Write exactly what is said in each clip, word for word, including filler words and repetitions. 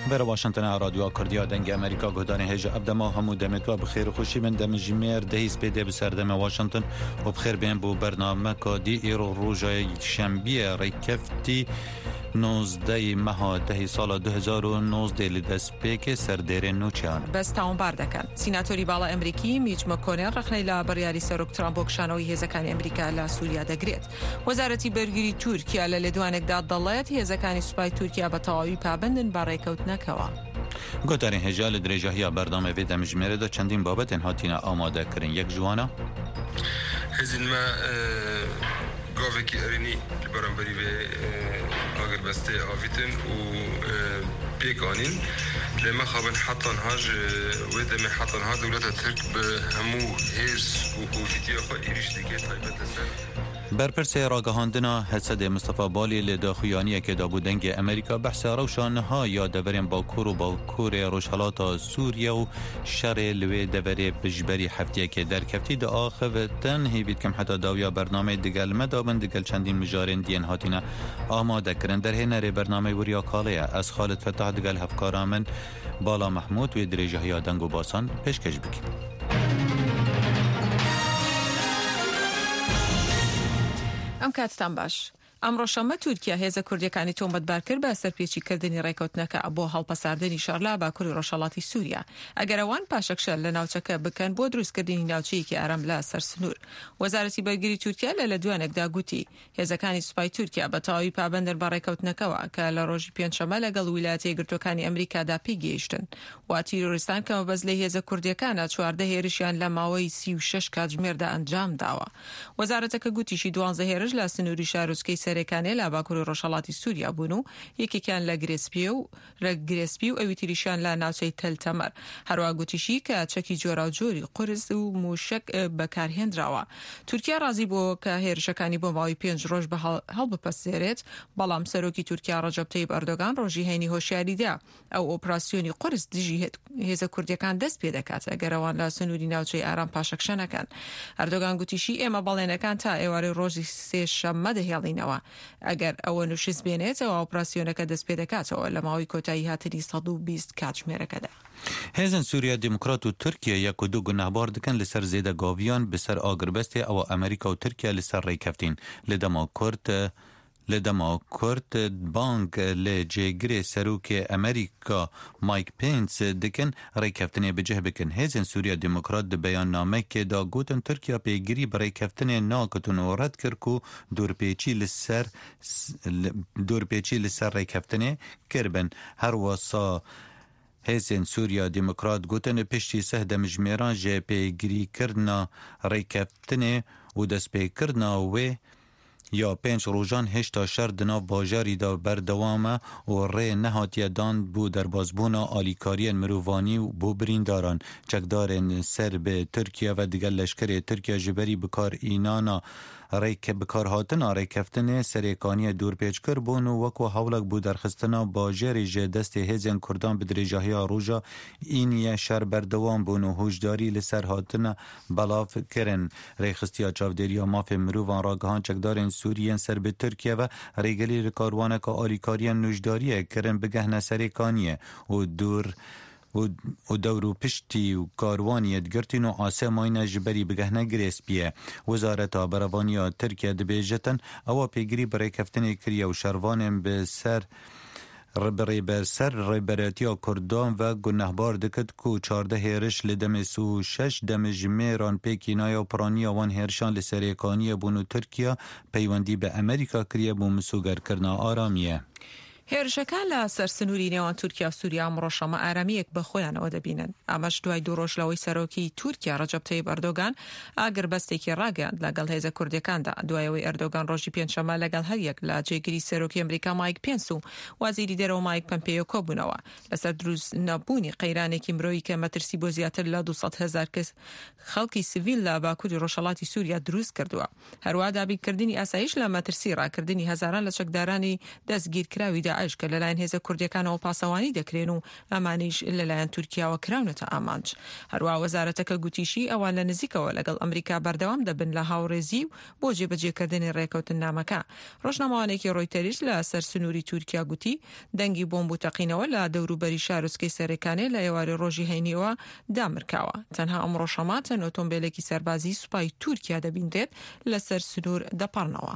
بر واشنطن رادیو کردیا دنگ امریکا گودان هجا ابدما همو دمتوا بخیر خوشی من دم جمیر دهیز پیده بسردم واشنطن و بخیر بین بو برنامه که دی ایرو روژای شنبیه ریکفتی نوزده ماه ده سال دو هزار و نوزده لدست پیک سردیر نوچان بس تاون باردکن سیناتوری بالا امریکی میج مکونل رخنی لا بریاری سروک ترامپ وکشانوی هزکانی امریکا لا سوریا دگرید وزارتی برگری تورکیا لدوانک داد دلایت هزکانی سوپای تورکیا بتاوی پابندن برای کوت نکوا گوتارین هجال درجهیا برنامه وی دم جمیر دا چندین بابت هاتینا آماده کرن یک جوانا هزین ما گاوه کی ارینی برانبری به آگر بسته آویتن و پیکانین لما خابن حتن هاج و دم حتن ها دولت ترک به همو هیرس و کوفیتی خود ایریش دیگه تایبت سر برپرسه راگهاندنا حسد مصطفى بالی لداخویانی که دابودنگ امریکا بحث روشانها یا دورین باکور و باکور روشالات سوریا و شر لوی دوری بجبری هفته که در کفتی دا آخوتن هیوید کم حتی داویا برنامه دگل مدابن دگل چندین مجارین دین هاتینا آماده کرن در هنر برنامه وریا کالیه از خالد فتح دگل هفکارامن بالا محمود و درجه های دنگ و باسان پیشکش بکن. ام کاتتان باش امڕۆ شەمە تورکیا هێزە کوردیەکانی تۆمەتبار کرد بە سەرپێچیکردنی ڕێکەوتنەکە بۆ هەڵپەساردنی شەڕلا باکووری ڕۆژهەڵاتی سووریا ئەگەر ئەوان پاشەکشە لە ناوچەکە بکەن بۆ دروستکردنی ناوچەیەکی ئارام لە سەر سنوور. وەزارەتی بەرگری تورکیا لە لەدوانێکدا گوتی هێزەکانی سوپای تورکیا بە تەواوی پابەندن بە ڕێکەوتنەکەوە کە لە ڕۆژی پێنجشەمە لەگەڵ ویلایەتە یەکگرتووەکانی ئەمریکادا پێگەیشتن و تیرۆریستان کەمە بەز لە هێزە کوردیەکانە چواردە هێرشیان لە ماوەی سی و شەش کاتژمێردا ئەنجام داوە. وەزارەتەکە گوتیشی دوانزە هێرش لە سنووری شارۆچکەی سەرەکانی لە باکووری ڕۆژهەڵاتی سووریا بوون و یەکێکیان لە گرێسپی و ڕێگرێسپی و ئەوی تریشیان لە ناوچەی تەلتەمەر. هەروە گوتیشی کە چەکی جۆرا و جۆری قورس و موشک بەکارهێنراوە. تورکیا ڕازی بوو کە هێرشەکانی بۆ ماوەی پێنج ڕۆژ بە هەڵبپەسێرێت بەڵام سەرۆکی تورکیا ڕەجەب تەیب ئەردۆغان ڕۆژی هەینی هۆشیاریدا ئەو ئۆپراسیۆنی قورس دژی هێزە کوردیەکان دەست پێ دەکات ئەگەرەوان لە سنووری ناوچەی ئارام پاشەکشە نەکەن. ئەردۆغان گوتیشی ئێمە بەڵێنەکان تا ئێوارەی ڕۆژی سێشەممە دەهێڵینەوە. ئەگەر ئەوە نوشیز بێنێتەوە ئۆپراسیۆنەکە دەست پێ دەکاتەوە لە ماوەی کۆتایی هاتنی سەد و بیست کاتژمێرەکەدا. هێزن سووریا دیموکرات و تورکیا یەک و دوو گونەهبار دکن لەسەر زێدە گاویان بەسەر ئاگربەستێ ئەوە ئەمریکا و تورکیا لەسەر ڕێکەفتین لە دەما کورد لدما کورت بانک لجگری سروک امریکا مایک پینس دکن ریکفتنی بجه بکن هزن سوریا دموکرات د بیان نامه که دا گوتن ترکیه پیگیری برای کفتنی ناکتون و رد کرد که دورپیچی لسر دورپیچی لسر ریکفتنی کربن هر واسا هزن سوریا دموکرات گوتن پشتی سه دمجمیران جه پیگیری کردنا ریکفتنی و دست پی کردنا و یا پنج روزان هشتا شر دناو باجاری دا بردوامه و ری نهاتیه دان بو در بازبونا آلیکاری مرووانی بو برینداران چکدارن سر به ترکیه و دیگر لشکر ترکیه جبری بکار اینانا ریک بکار هاتنا ریکفتن سریکانی دورپیچ کر بون و وکو حولک بو درخستنا باجری جه دست هزین کردان بدرجاهی روژا اینیه شر بردوام بون و هوشداری لسر هاتنا بلاف کرن ریخستیا چاودریا ماف مرووان راگهان چکدارن سوریین سر به ترکیه و ریگلی رکاروانه که آلیکاری نوشداریه کرن بگهنه سریکانیه و دور و دورو پشتی و کاروانی دگرتین و آسماین جبری بگهنه گریسپیه. وزارت آبروانی ترکیه دبیجتن او پیگری برای کفتن کریه و شروانم به سر ربری بر سر ربراتی کردان و گنهبار دکت کو چارده هیرش لدم سو شش دم جمیران پیکینای و پرانی وان هیرشان لسریکانی بونو ترکیه پیوندی به امریکا کریه بو مسوگر کرنا آرامیه. هێرشەکان لە سەر سنووری نێوان تورکیا و سووریا ئەمڕۆشەمە ئارامیەک بە خۆیانەوە دەبینن. ئەمەش دوای دوو ڕۆژلەوەی سەرۆکی تورکیا ڕەجەب تەیب ئەردۆغان ئاگربەستێکی ڕاگەاند لەگەڵ هێزە کوردیەکاندا دوایەوەی ئەردۆغان ڕۆژی پێنجشەمە لەگەڵ هەریەک لە جێگیری سەرۆکی ئەمریکا مایک پێنس و وەزیری دەرەوە مایک پەمپێیۆ کۆبوونەوە لەسەر دروست نەبوونی قەیرانێکی مرۆیی کە مەترسی بۆ زیاتر لە دووسەد هەزار کەس خەڵکی سیڤیل لە باکووری ڕۆژهەڵاتی سووریا دروست کردووە. هەروە دابینکردنی ئاسایش لە مەترسی ڕاکردنی هەزاران لە چەکدارانی دەستگیرکراویدا داعش کە لەلایەن هێزە کوردیەکانەوە پاسەوانی دەکرێن و ئەمانیش لەلایەن تورکیاوە کراونەتە ئامانج. هەروە وەزارەتەکە گوتیشی ئەوان لە نزیکەوە لەگەڵ ئەمریکا بەردەوام دەبن لە هاوڕێزی و بۆ جێبەجێکردنی ڕێکەوتن نامەکە. ڕۆژنامەوانێکی ڕۆیتەریش لە سەر سنووری تورکیا گوتی دەنگی بۆمب و تەقینەوە لە دەوروبەری شارۆچکەی سەرەکانێ لە ئێواری ڕۆژی هەینیەوە دامرکاوە. تەنها ئەمڕۆ شەماتەن ئۆتۆمبیلێکی سەربازی سوپای تورکیا دەبیندرێت لەسەر سنوور دەپەڕنەوە.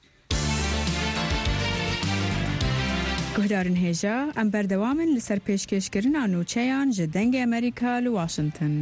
گهدارن هێژە ئەم بەردەوامن لەسەر پێشکەشکردنا نوچەیان ji dengê ئەمریکا li Washington.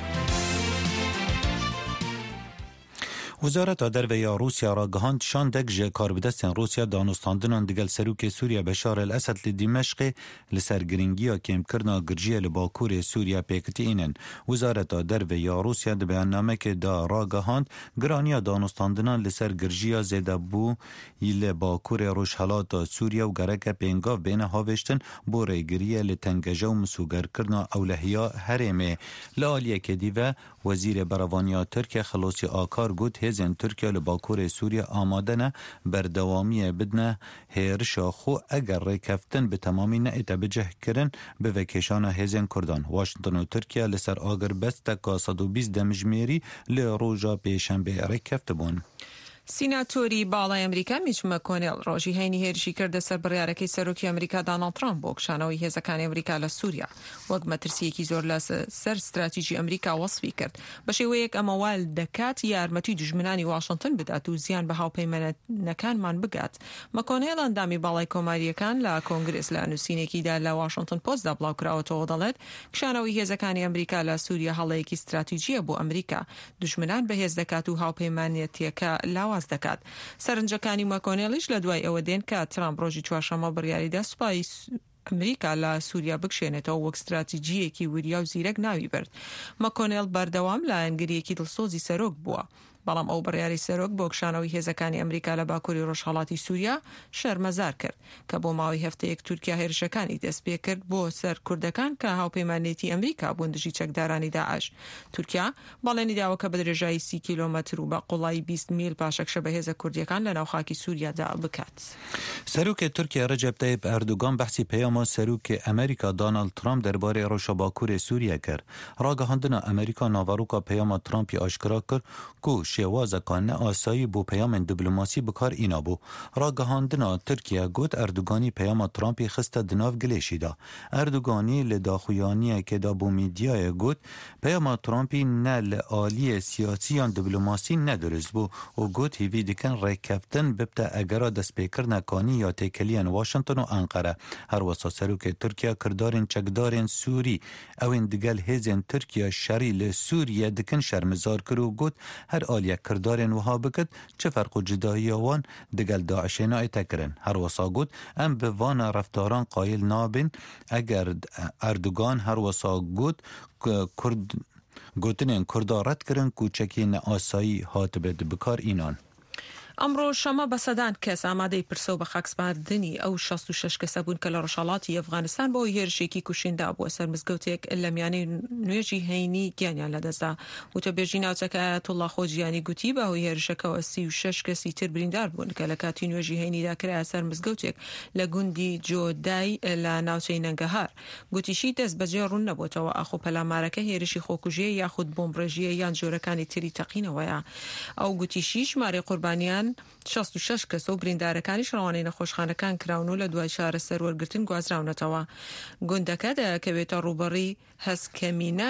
وزارت دربیا روسیا را گهاند شاندک ژ کاربدستن روسیا دانستاندنان دگل سروک سوریا بشار الاسد ل دمشق لسرگرینگیا کم کرنا گرجی ل باکور سوریا پکتی اینن. وزارت دربیا روسیا د بیاننامه که دا را گهاند گرانیا دانستاندنان لسر گرجیا زده بو ل باکور روشحالات سوریا و گرک پنگاو بین هاوشتن بوره گریه ل تنگجو مسوگر کرنا اولهیا هرمه لالیه که دیوه وزیر بروانیا ترکیه خلاصی آکار گوت هزین ترکیه لباکور سوریه آماده نه بردوامی بدنه هیرشا خو اگر ریکفتن به تمامی نه اتبجه کرن به وکیشان هزین کردان. واشنطن و ترکیه لسر آگر بست که صد و بیست دمجمیری لروجا پیشنبه ریکفت بون. سیناتۆری باڵای ئەمریکا میچ مەکۆنێل ڕۆژی هەینی هێرشی کردە سەر بڕیارەکەی سەرۆکی ئەمریکا دۆناڵد ترامپ بۆ کشانەوەی هێزەکانی ئەمریکا لە سووریا وەک مەترسیەکی زۆر لە سەر ستراتیژی ئەمریکا وەسفی کرد. بە شێوەیەک ئەمە وال دەکات یارمەتی دژمنانی واشنطن بدات و زیان بە هاوپەیمانەکانمان بگات. مەکۆنێل ئەندامی باڵای کۆماریەکان لە کۆنگرس لە نووسینێکیدا لە واشنطن پۆستدا بڵاوکراوەتەوە دەڵێت کشانەوەی هێزەکانی ئەمریکا لە سووریا هەڵەیەکی ستراتیژیە بۆ ئەمریکا دژمنان بەهێز دەکات و هاوپەیمانەتیەکە لاواز دەکات. سەرنجەکانی مەکۆنێلیش لە دوای ئەوە دێن کە ترامپ ڕۆژی چوارشەممە بڕیاریدا سوپای ئەمریکا لە سووریا بکشێنێتەوە وەک ستراتیژیەکی وریا و زیرەک ناوی برد. مەکۆنێل بەردەوام لە ئەنگریەکی دڵسۆزی سەرۆک بووە. بەڵام ئەو بڕیاری سەرۆک بۆ کشانەوەی هێزەکانی ئەمریکا لە باکووری ڕۆژهەڵاتی سووریا شەرمەزار کرد کە بۆ ماوەی هەفتەیەک تورکیا هێرشەکانی دەست پێ کرد بۆ سەر کوردەکان کە هاوپەیمانێتی ئەمریکا بوون دژی چەکدارانی داعش. تورکیا باڵێنی داوە کە بە درێژایی سی کیلۆمەتر و بە قوڵایی بیست میل پاشەکشە بە هێزە کوردیەکان لە ناوخاکی سووریادا بکات. سەرۆکی تورکیا ڕەجەب تایب ئەردوگان بەحسی پەیاما سەرۆکی ئەمریکا دۆناڵد ترامپ دەربارەی ڕۆژە باکووری سووریا کرد. ڕاگەهاندنا ئەمریکا ناڤاروکا پەیاما ترامپی ئاشکرا کرد کو شێوازەکان آسایی بۆ پەیامên دیبلۆماسی بکار ئینا بوو. ڕاگەهاندنا تورکیا گوت ئەردوگانی پەیاما ترامپی خستە دناو گلێشیدا. ئەردوگانی لە داخویانیەکێدا بۆ میدیایە گوت پەیاما ترامپی نە لە ئالیە سیاسییان دیبلۆماسی نەدروست بوو و گوت هیوی دکن ڕێککەفتن ببتە ئەگەرا دەستپێکردنەکانی یا تێکەلیان واشنطن و ئەنقەرە. هەروەسا سەرۆکی تورکیا کردارên çekdarên سووری ئەوên digel hêzên Tirkiya şerî li Sûriye dikin şermizar kir û got her aliye kirdarên wiha bikit çi ferq û cidahiya wan digel Daişê nayê kirin. Herwesa got em bi vana reftaran qayil nabin eger Erdogan herwesa got Kurd gotinên Kurda red kirin ku çekîne asayî hatibe dibikar înan. ئەمڕۆ شەمە بە سەدان کەس ئامادەی پرسە و بە خاکسپاردنی ئەو شەست و شەش کەسە بوون کە لە ڕۆژهەڵاتی ئەفغانستان بۆ هێرشێکی کوشیندا بووە سەر مزگەوتێک لە میانەی نوێژی هەینی گیانیان لەدەستدا. وتەبێژی ناوچەکە ئایەتوڵڵا خۆجیانی گوتی بە هۆی هێرشەکەەوە سی و شەش کەسی تر بریندار بوون کە لە کاتی نوێژی هەینیدا کرایە سەر مزگەوتێک لە گوندی جۆدای لە ناوچەی نەنگەهار. گوتیشی دەست بەجێ ڕوون نەبووتەوە ئاخۆ پەلامارەکە هێرشی خۆکوژیە یاخود بۆمبڕێژیە یان جۆرەکانی تری تەقینەوەیە. ئەو گوتیشی ژمارەی قوربانیان شەست و شەش کەس و بریندارەکانیش ڕەوانەی نەخۆشخانەکان کراون و لە دوای چارە سەروەرگرتن گوازراونەتەوە. گوندەکە دەکەوێتە ڕوبەڕی هەسکەمینە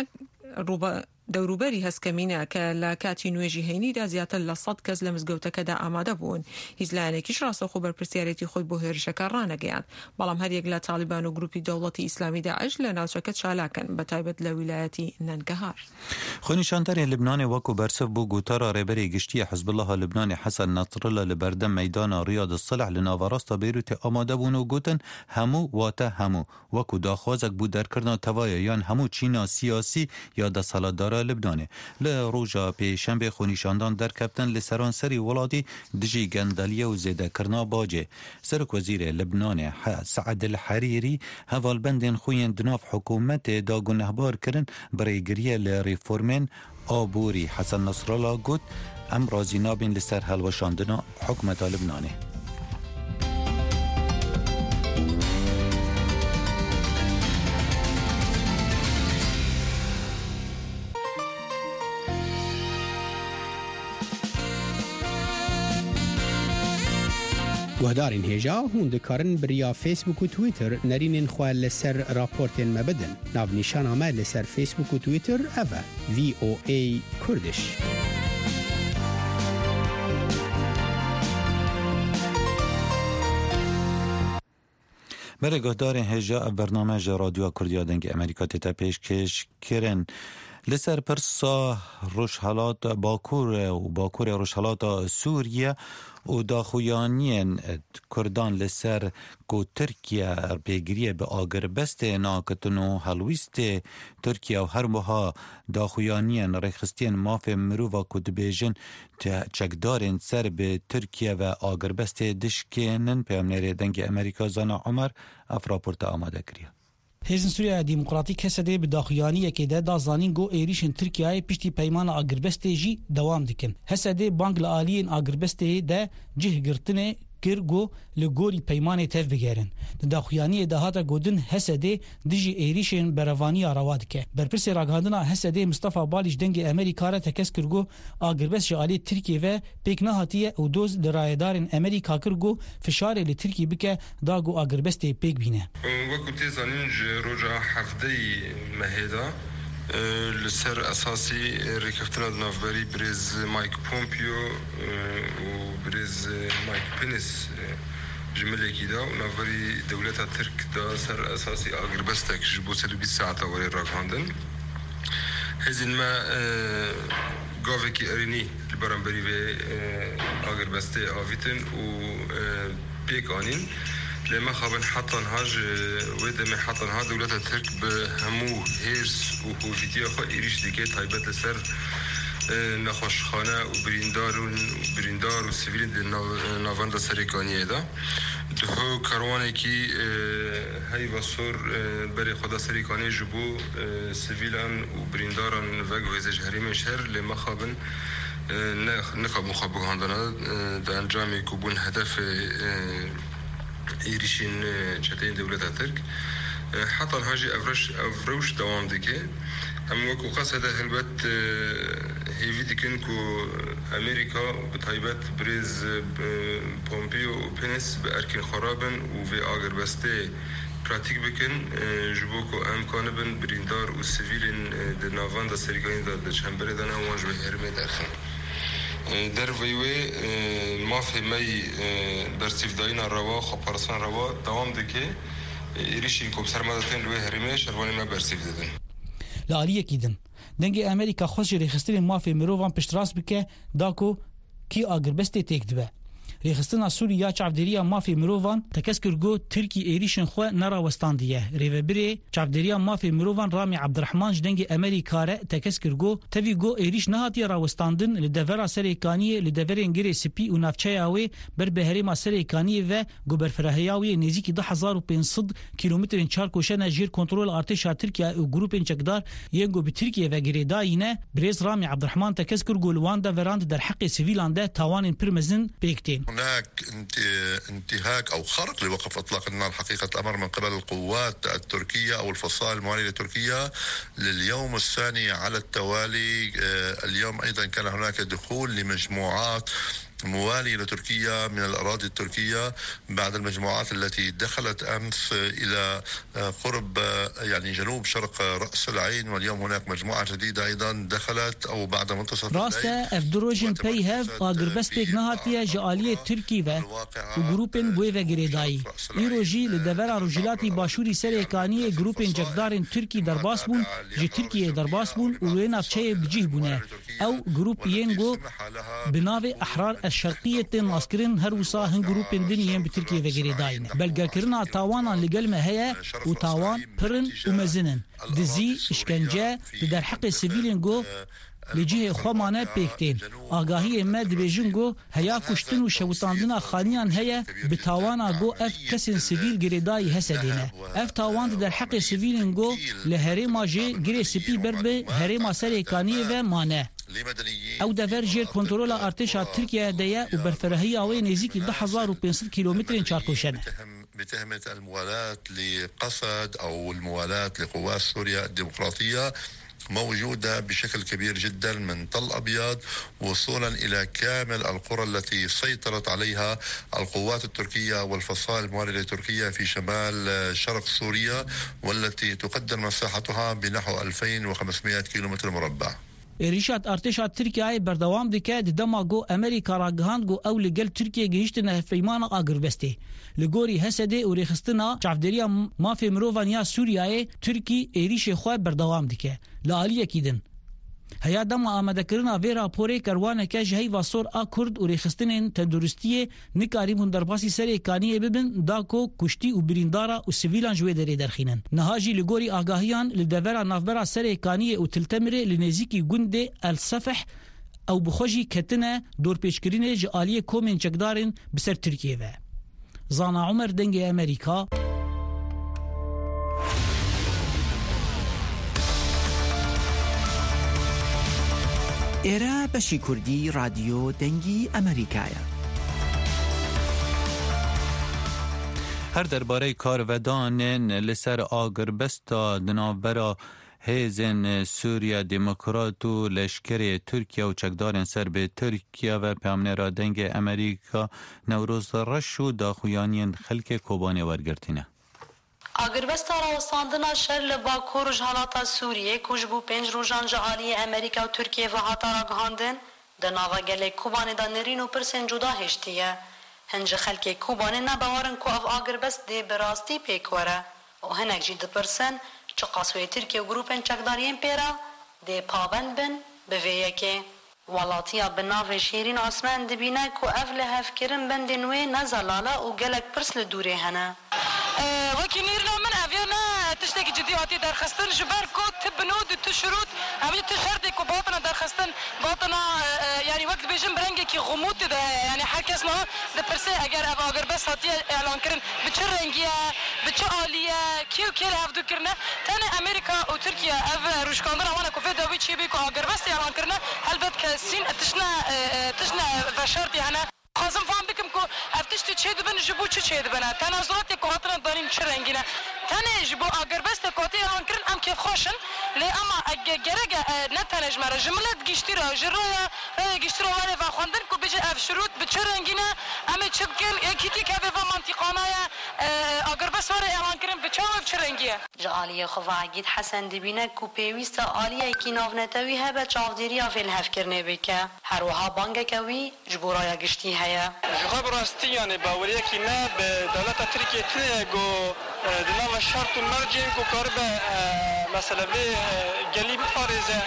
دەوروبەری هەسکەمینە کە لە کاتی نوێژی هەینیدا زیاتر لە سەد کەس لە مزگەوتەکەدا ئامادە بوون. هیچ لایەنێکیش ڕاستەوخۆ بەرپرسیارەتی خۆی بۆ هێرشەکە ڕانەگەیاند. بەڵام هەریەک لە تالیبان و گروپی دەوڵەتی ئیسلامی داعش لە ناوچەکە چالاکن بەتایبەت لە ویلایەتی نەنگەهار. خۆنیشاندەرێ لبنانê wekû bersif bû gotara rêberê giştî Hizbullaha Libnanê Hesen Nasrallah li berdem meydana Riyad Silh li navarasta Beyrûtê amade bûn û gotin hemû wate hemû wekû daxwazek bû derkirina tevaya yan hemû çîna siyasî ya desalatdara Libnanê. Li roja pêşembe xwenîşandan derkeftin li seranserî welatî dijî gendaliye û zêdekirina bacê. Serokwezîrê Libnanê Saed el Herîrî hevalbendên xwe yên di nav hikûmetê da gunehbar kirin birêgiriye li reformên aborî. Hesen Nasrallah got em razî nabin li ser helweşandina hikûmeta Libnanê. گهدارین هجا هون دکارن بریا فیسبوک و تویتر نرینین خواه لسر راپورتین مبدن ناو نیشان آمد لسر فیسبوک و تویتر اوه وی او ای کردش. برای گهدارین هجا برنامه رادیو کردیا دنگ امریکا تیتا پیشکش کرن لسر پرسا روشحالات باکور و باکور روشحالات سوریه و داخویانین کردان لسر کو ترکیه پیگریه به آگر بست ناکتنو حلویست ترکیه و هر موها داخویانین ریخستین ماف مرو و کدبیجن چکدارین سر به ترکیه و آگر بست دشکنن پیامنیر دنگ امریکا زانا عمر افراپورت آماده کریه. هێزن سووریا دیموکراتیک هەسەدێ bi daxuyaniyekê de da zanîn got êrişên Tirkiyeyê piştî peymana Agirbestê jî dewam dikin. Hesedê bang li aliyên Agirbestê de cih girtinê kir got li gorî peymanê tev bigerin. Di daxuyaniyê de hata godin Hesedê dijî êrişên berevaniya rewa dike. Berpirsê ragihandina Hesedê Mustafa Balî ji dengê Amerîka re tekez kir got Agirbest ji aliyê Tirkiye ve pêk nehatiye û doz li rayedarên Amerîka kir got fişarê li Tirkiye bike da got Agirbestê pêk bîne. وەکو تێزانین ji roja hefteyê mehêda li ser esasî rêkeftina di navberî birêz Mike Pompeo û birêz Mike Pence ji milekî da û navberî dewleta Tirk da ser esasî Agirbestek ji bo ser bîst saeta werê ragihandin. Hêzên me gavekî erînî li beramberî vê Agirbestê avîtin û pêk anîn. لما خابن حطن هاج ودم حطن ها دولة ترك بهمو هيرس وهوجيتيا خو إيريش ديكي تايبت لسر نخوش خانه وبريندار وبريندار وسيفيلين دي نافاندا سريكانيه دا دهو كاروانه كي هاي بصور بري خدا سريكانيه جبو سيفيلان وبرينداران وغو هزج هريم شهر لما خابن نخاب مخابق هاندانا دا انجامي كوبون هدف ایریشین چتین دولت ترک حتی هاجی افرش افروش دوام دیگه هم وکو قصد هلبت هیوی دیکن کو امریکا به تایبت بریز پومپیو و پنس به ارکین خرابن و به آگربسته پراتیک بکن جبو کو امکان بن بریندار و سیویلین در ناوان دا سریکانی دا چنبره دانه وانج به هرمه درخن در ویوی مافی می برسیف داینا روا خبرسان روا دوام دکه ایریشین کوب سرمدتین روی هرمه شروانی ما برسیف دادن لالیه کیدن دنگی امریکا خوش ریخستین مافی مروان پشتراس بکه داکو کی آگربستی تک دبه ریخستنا سوریا چاودریا مافی مروان تکسکر گو ترکی ایریشن خو نرا وستاندیه ریوبری چاودریا مافی مروان رامی عبدالرحمن جدنگ امریکا ره تکسکر گو توی گو ایریش نهاتی را وستاندن لدورا سریکانی لدور انگری سپی و نافچیاوی بر بهریم سریکانی و گوبرفراهیاوی نزدیک ده هزار و پانصد کیلومتر چار کوشن جیر کنترل ارتش ترکیه و گروپ چکدار ینگو به ترکیه و گریداینه بریز رامی عبدالرحمن تکسکر گو لواندا ورند در حق سیویلان ده تاوان پرمزن پیکتین. هناك انتهاك أو خرق لوقف إطلاق النار حقيقة الأمر من قبل القوات التركية أو الفصائل الموالية لتركيا لليوم الثاني على التوالي. اليوم أيضا كان هناك دخول لمجموعات موالية لتركيا من الأراضي التركية بعد المجموعات التي دخلت أمس إلى قرب يعني جنوب شرق رأس العين، واليوم هناك مجموعة جديدة أيضا دخلت أو بعد منتصف الليل. راسته افدروجن بيهف آگربست بيك نهاتية جالية تركي و وجروبين بوي و گريداي ايروجي لدورا روجلاتي باشوري سريكانية جروبين جقدارين تركي درباس بون جي تركيا درباس بون وين افچه بجيه بونه او جروب ينگو بناوي احرار الشرقية ناسكرين هروسا هن جروبين دنيا بتركيا و گريداين بلغكرنا تاوانا لقلمه هيا و تاوان پرن و مزنن دزي اشكنجه در حق سيفيلين گو لجهه خوامانه پیکتین آگاهی ما دبیجن گو هیا کشتن و شوتاندنا خانیان هیا بتاوانا گو اف کسین سیویل گریدای هسدینه اف تاوان در حق سیویلین گو لهرما جه گری سپی بربه هرما سریکانی و مانه او دور جیر کنترول ارتشا ترکیه دیا و برفرهی آوی نزدیک ده هزار و پانصد کیلومتر چارکوشنه بتهمة الموالاة لقسد أو الموالاة لقوات سوريا الديمقراطية موجودة بشكل كبير جدا من تل أبيض وصولا إلى كامل القرى التي سيطرت عليها القوات التركية والفصائل الموالية لتركيا في شمال شرق سوريا، والتي تقدر مساحتها بنحو ألفين وخمسمائة كيلومتر مربع. ریشات ارتشات ترکیه بردوام دکه دما گو امریکا را گهاند گو او لگل ترکیه گهشتنه پیمان آگربسته لگوری حسده و ریخستنا چافدریا مافی مروفانیا سوریای ترکی ایریش خواه بردوام دکه لعالیه کیدن هيا دم آمده کرنا وی راپوره کروانه که جهی واسور آ کرد و ریخستن تندرستی نکاری من درباسی سر اکانیه ببن داکو کشتی و بریندارا و سویلان جوی داره درخینن نهاجی لگوری آگاهیان لدورا نافبرا سر اکانیه و تلتمره لنزیکی گنده الصفح او بخوشی کتنه دور پیشکرین جعالیه کومن چکدارن بسر ترکیه و زانا عمر دنگ امریکا. ئێرە بەشی کوردی رادیۆ دەنگی ئەمریکایە. هر درباره کارودان لسر آگربستا دناورا هیزن سوریا دموکرات و لشکر ترکیه و چکدارن سر به ترکیه و پیامنه را دنگ امریکا نوروز رش و داخویانین خلک کوبانه ورگرتینه. آگربستا راوستاندنا شر لباکور جهالاتا سوریه کج بو پنج روژان جعالی امریکا و ترکیه و هاتا را گهاندن دناوا گله کوبانه دا نرین و پرسن جدا هشتیه هنج خلک کوبانه نباورن کو اف آگربست دی براستی پیکوره و هنک جی دپرسن چه قاسوی ترکیه و گروپن چکدارین پیرا دی پابند بن بویه که ولاتیا بناو شیرین آسمان دبینه کو اف لحف کرن بند نوی نزلالا و گلک پرس لدوره هنه وكي نيرنا من افيانا تشتكي جدياتي درخستن جبر كود تبنود تشروط عمليه تشردك وباطنه درخستن باطنه يعني وقت بيجن برنجي كي غموت ده يعني حكسنا ده برسي اگر اگر بس هاتي اعلان كرن بتشرنجيا بتشاليه كيو كيل هفدو كرنا تاني امريكا وتركيا اف روشكاندرا وانا كوفي داوي تشي بيكو اگر بس اعلان كرنا هلبت كسين تشنا تشنا فشرتي انا خازم فهم بكم كو افتشتي تشي دبن جبو تشي دبن تنازلات كواتنا دارين تشرنجينا تاني جبو اگر بس كوتي اعلان كرن ام كيف خوشن لي اما جرجا نتنج مره جمله گشتيرا جرويا گشتيرا ولا فخوندن كو بيجي اف شروط بتشرنجينا ام تشبكن كيتي كافي منطقانايا اگر بس ور اعلان كرن بتشاو تشرنجيا جاليه خواجد حسن دبينه كو بيويست عاليه كينافنتوي هبه چاوديريا في الهفكرنه بك هروها بانگكوي جبورايا گشتي هيا جواب راستي يعني باوريه كي ما بدوله تركيا تيغو دنا شرط مرجين كو قربه مثلا به جليب فارزه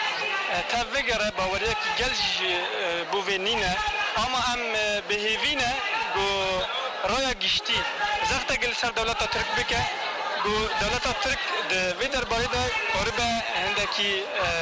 تفجر باوريه كي جلج بوفينينا اما ام بهيفينا جو رايا گشتي زفت گل سر دوله ترك بك جو دوله ترك د ويدر باريدا قربه عندكي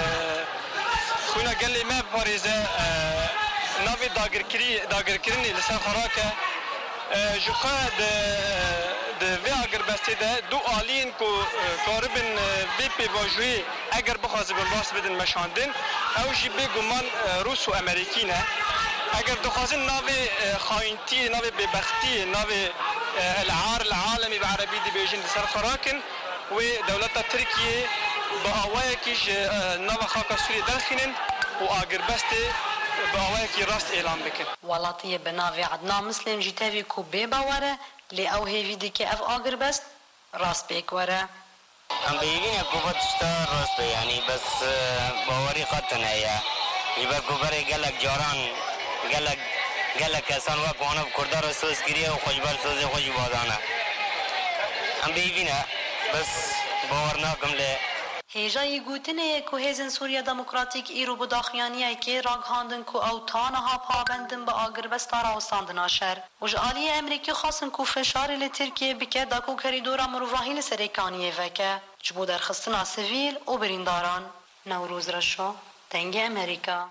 خونا قال ما فارزه نافي داگر كري داگر كرني لسان خراكه جوخا د د وی اگر بسته ده دو آلین کو قاربن وی پی واجوی اگر بخوازه بن باس بدن مشاندن او جی به گمان روس و امریکی نه اگر دخوازن ناوی خاینتی ناوی ببختی ناوی العار العالمی بعربی دی بیجن سر خراکن و دولت ترکیه با آوائه کیش ناو خاکا سوری دلخینن و اگر بسته باوایکی راست اعلام بکن ولاتی بناوی عدنان مسلم جیتاوی کو بی باوره لی او هیوی دیگه اف آگر بست راست بیکوره هم بیگین اکوبت شتا راست بی یعنی بس باوری قطن هیا یبا کوبره گلک جاران گلک گلک کسان وک وانا کردار سوز کریه و خوشبال سوز خوش بادانه هم بیگین بس باور ناکم لی هیجای گوتنه کو هیزن سوریا دموکراتیک ایرو بداخیانیه که راگهاندن کو او تانها پابندن با آگربستا راوستاندنا شر و جعالی امریکی خواستن کو فشاری لترکیه بکه داکو کریدورا مروفاهی لسریکانیه وکه جبو در خستنا سویل و برینداران نوروز رشو دنگ امریکا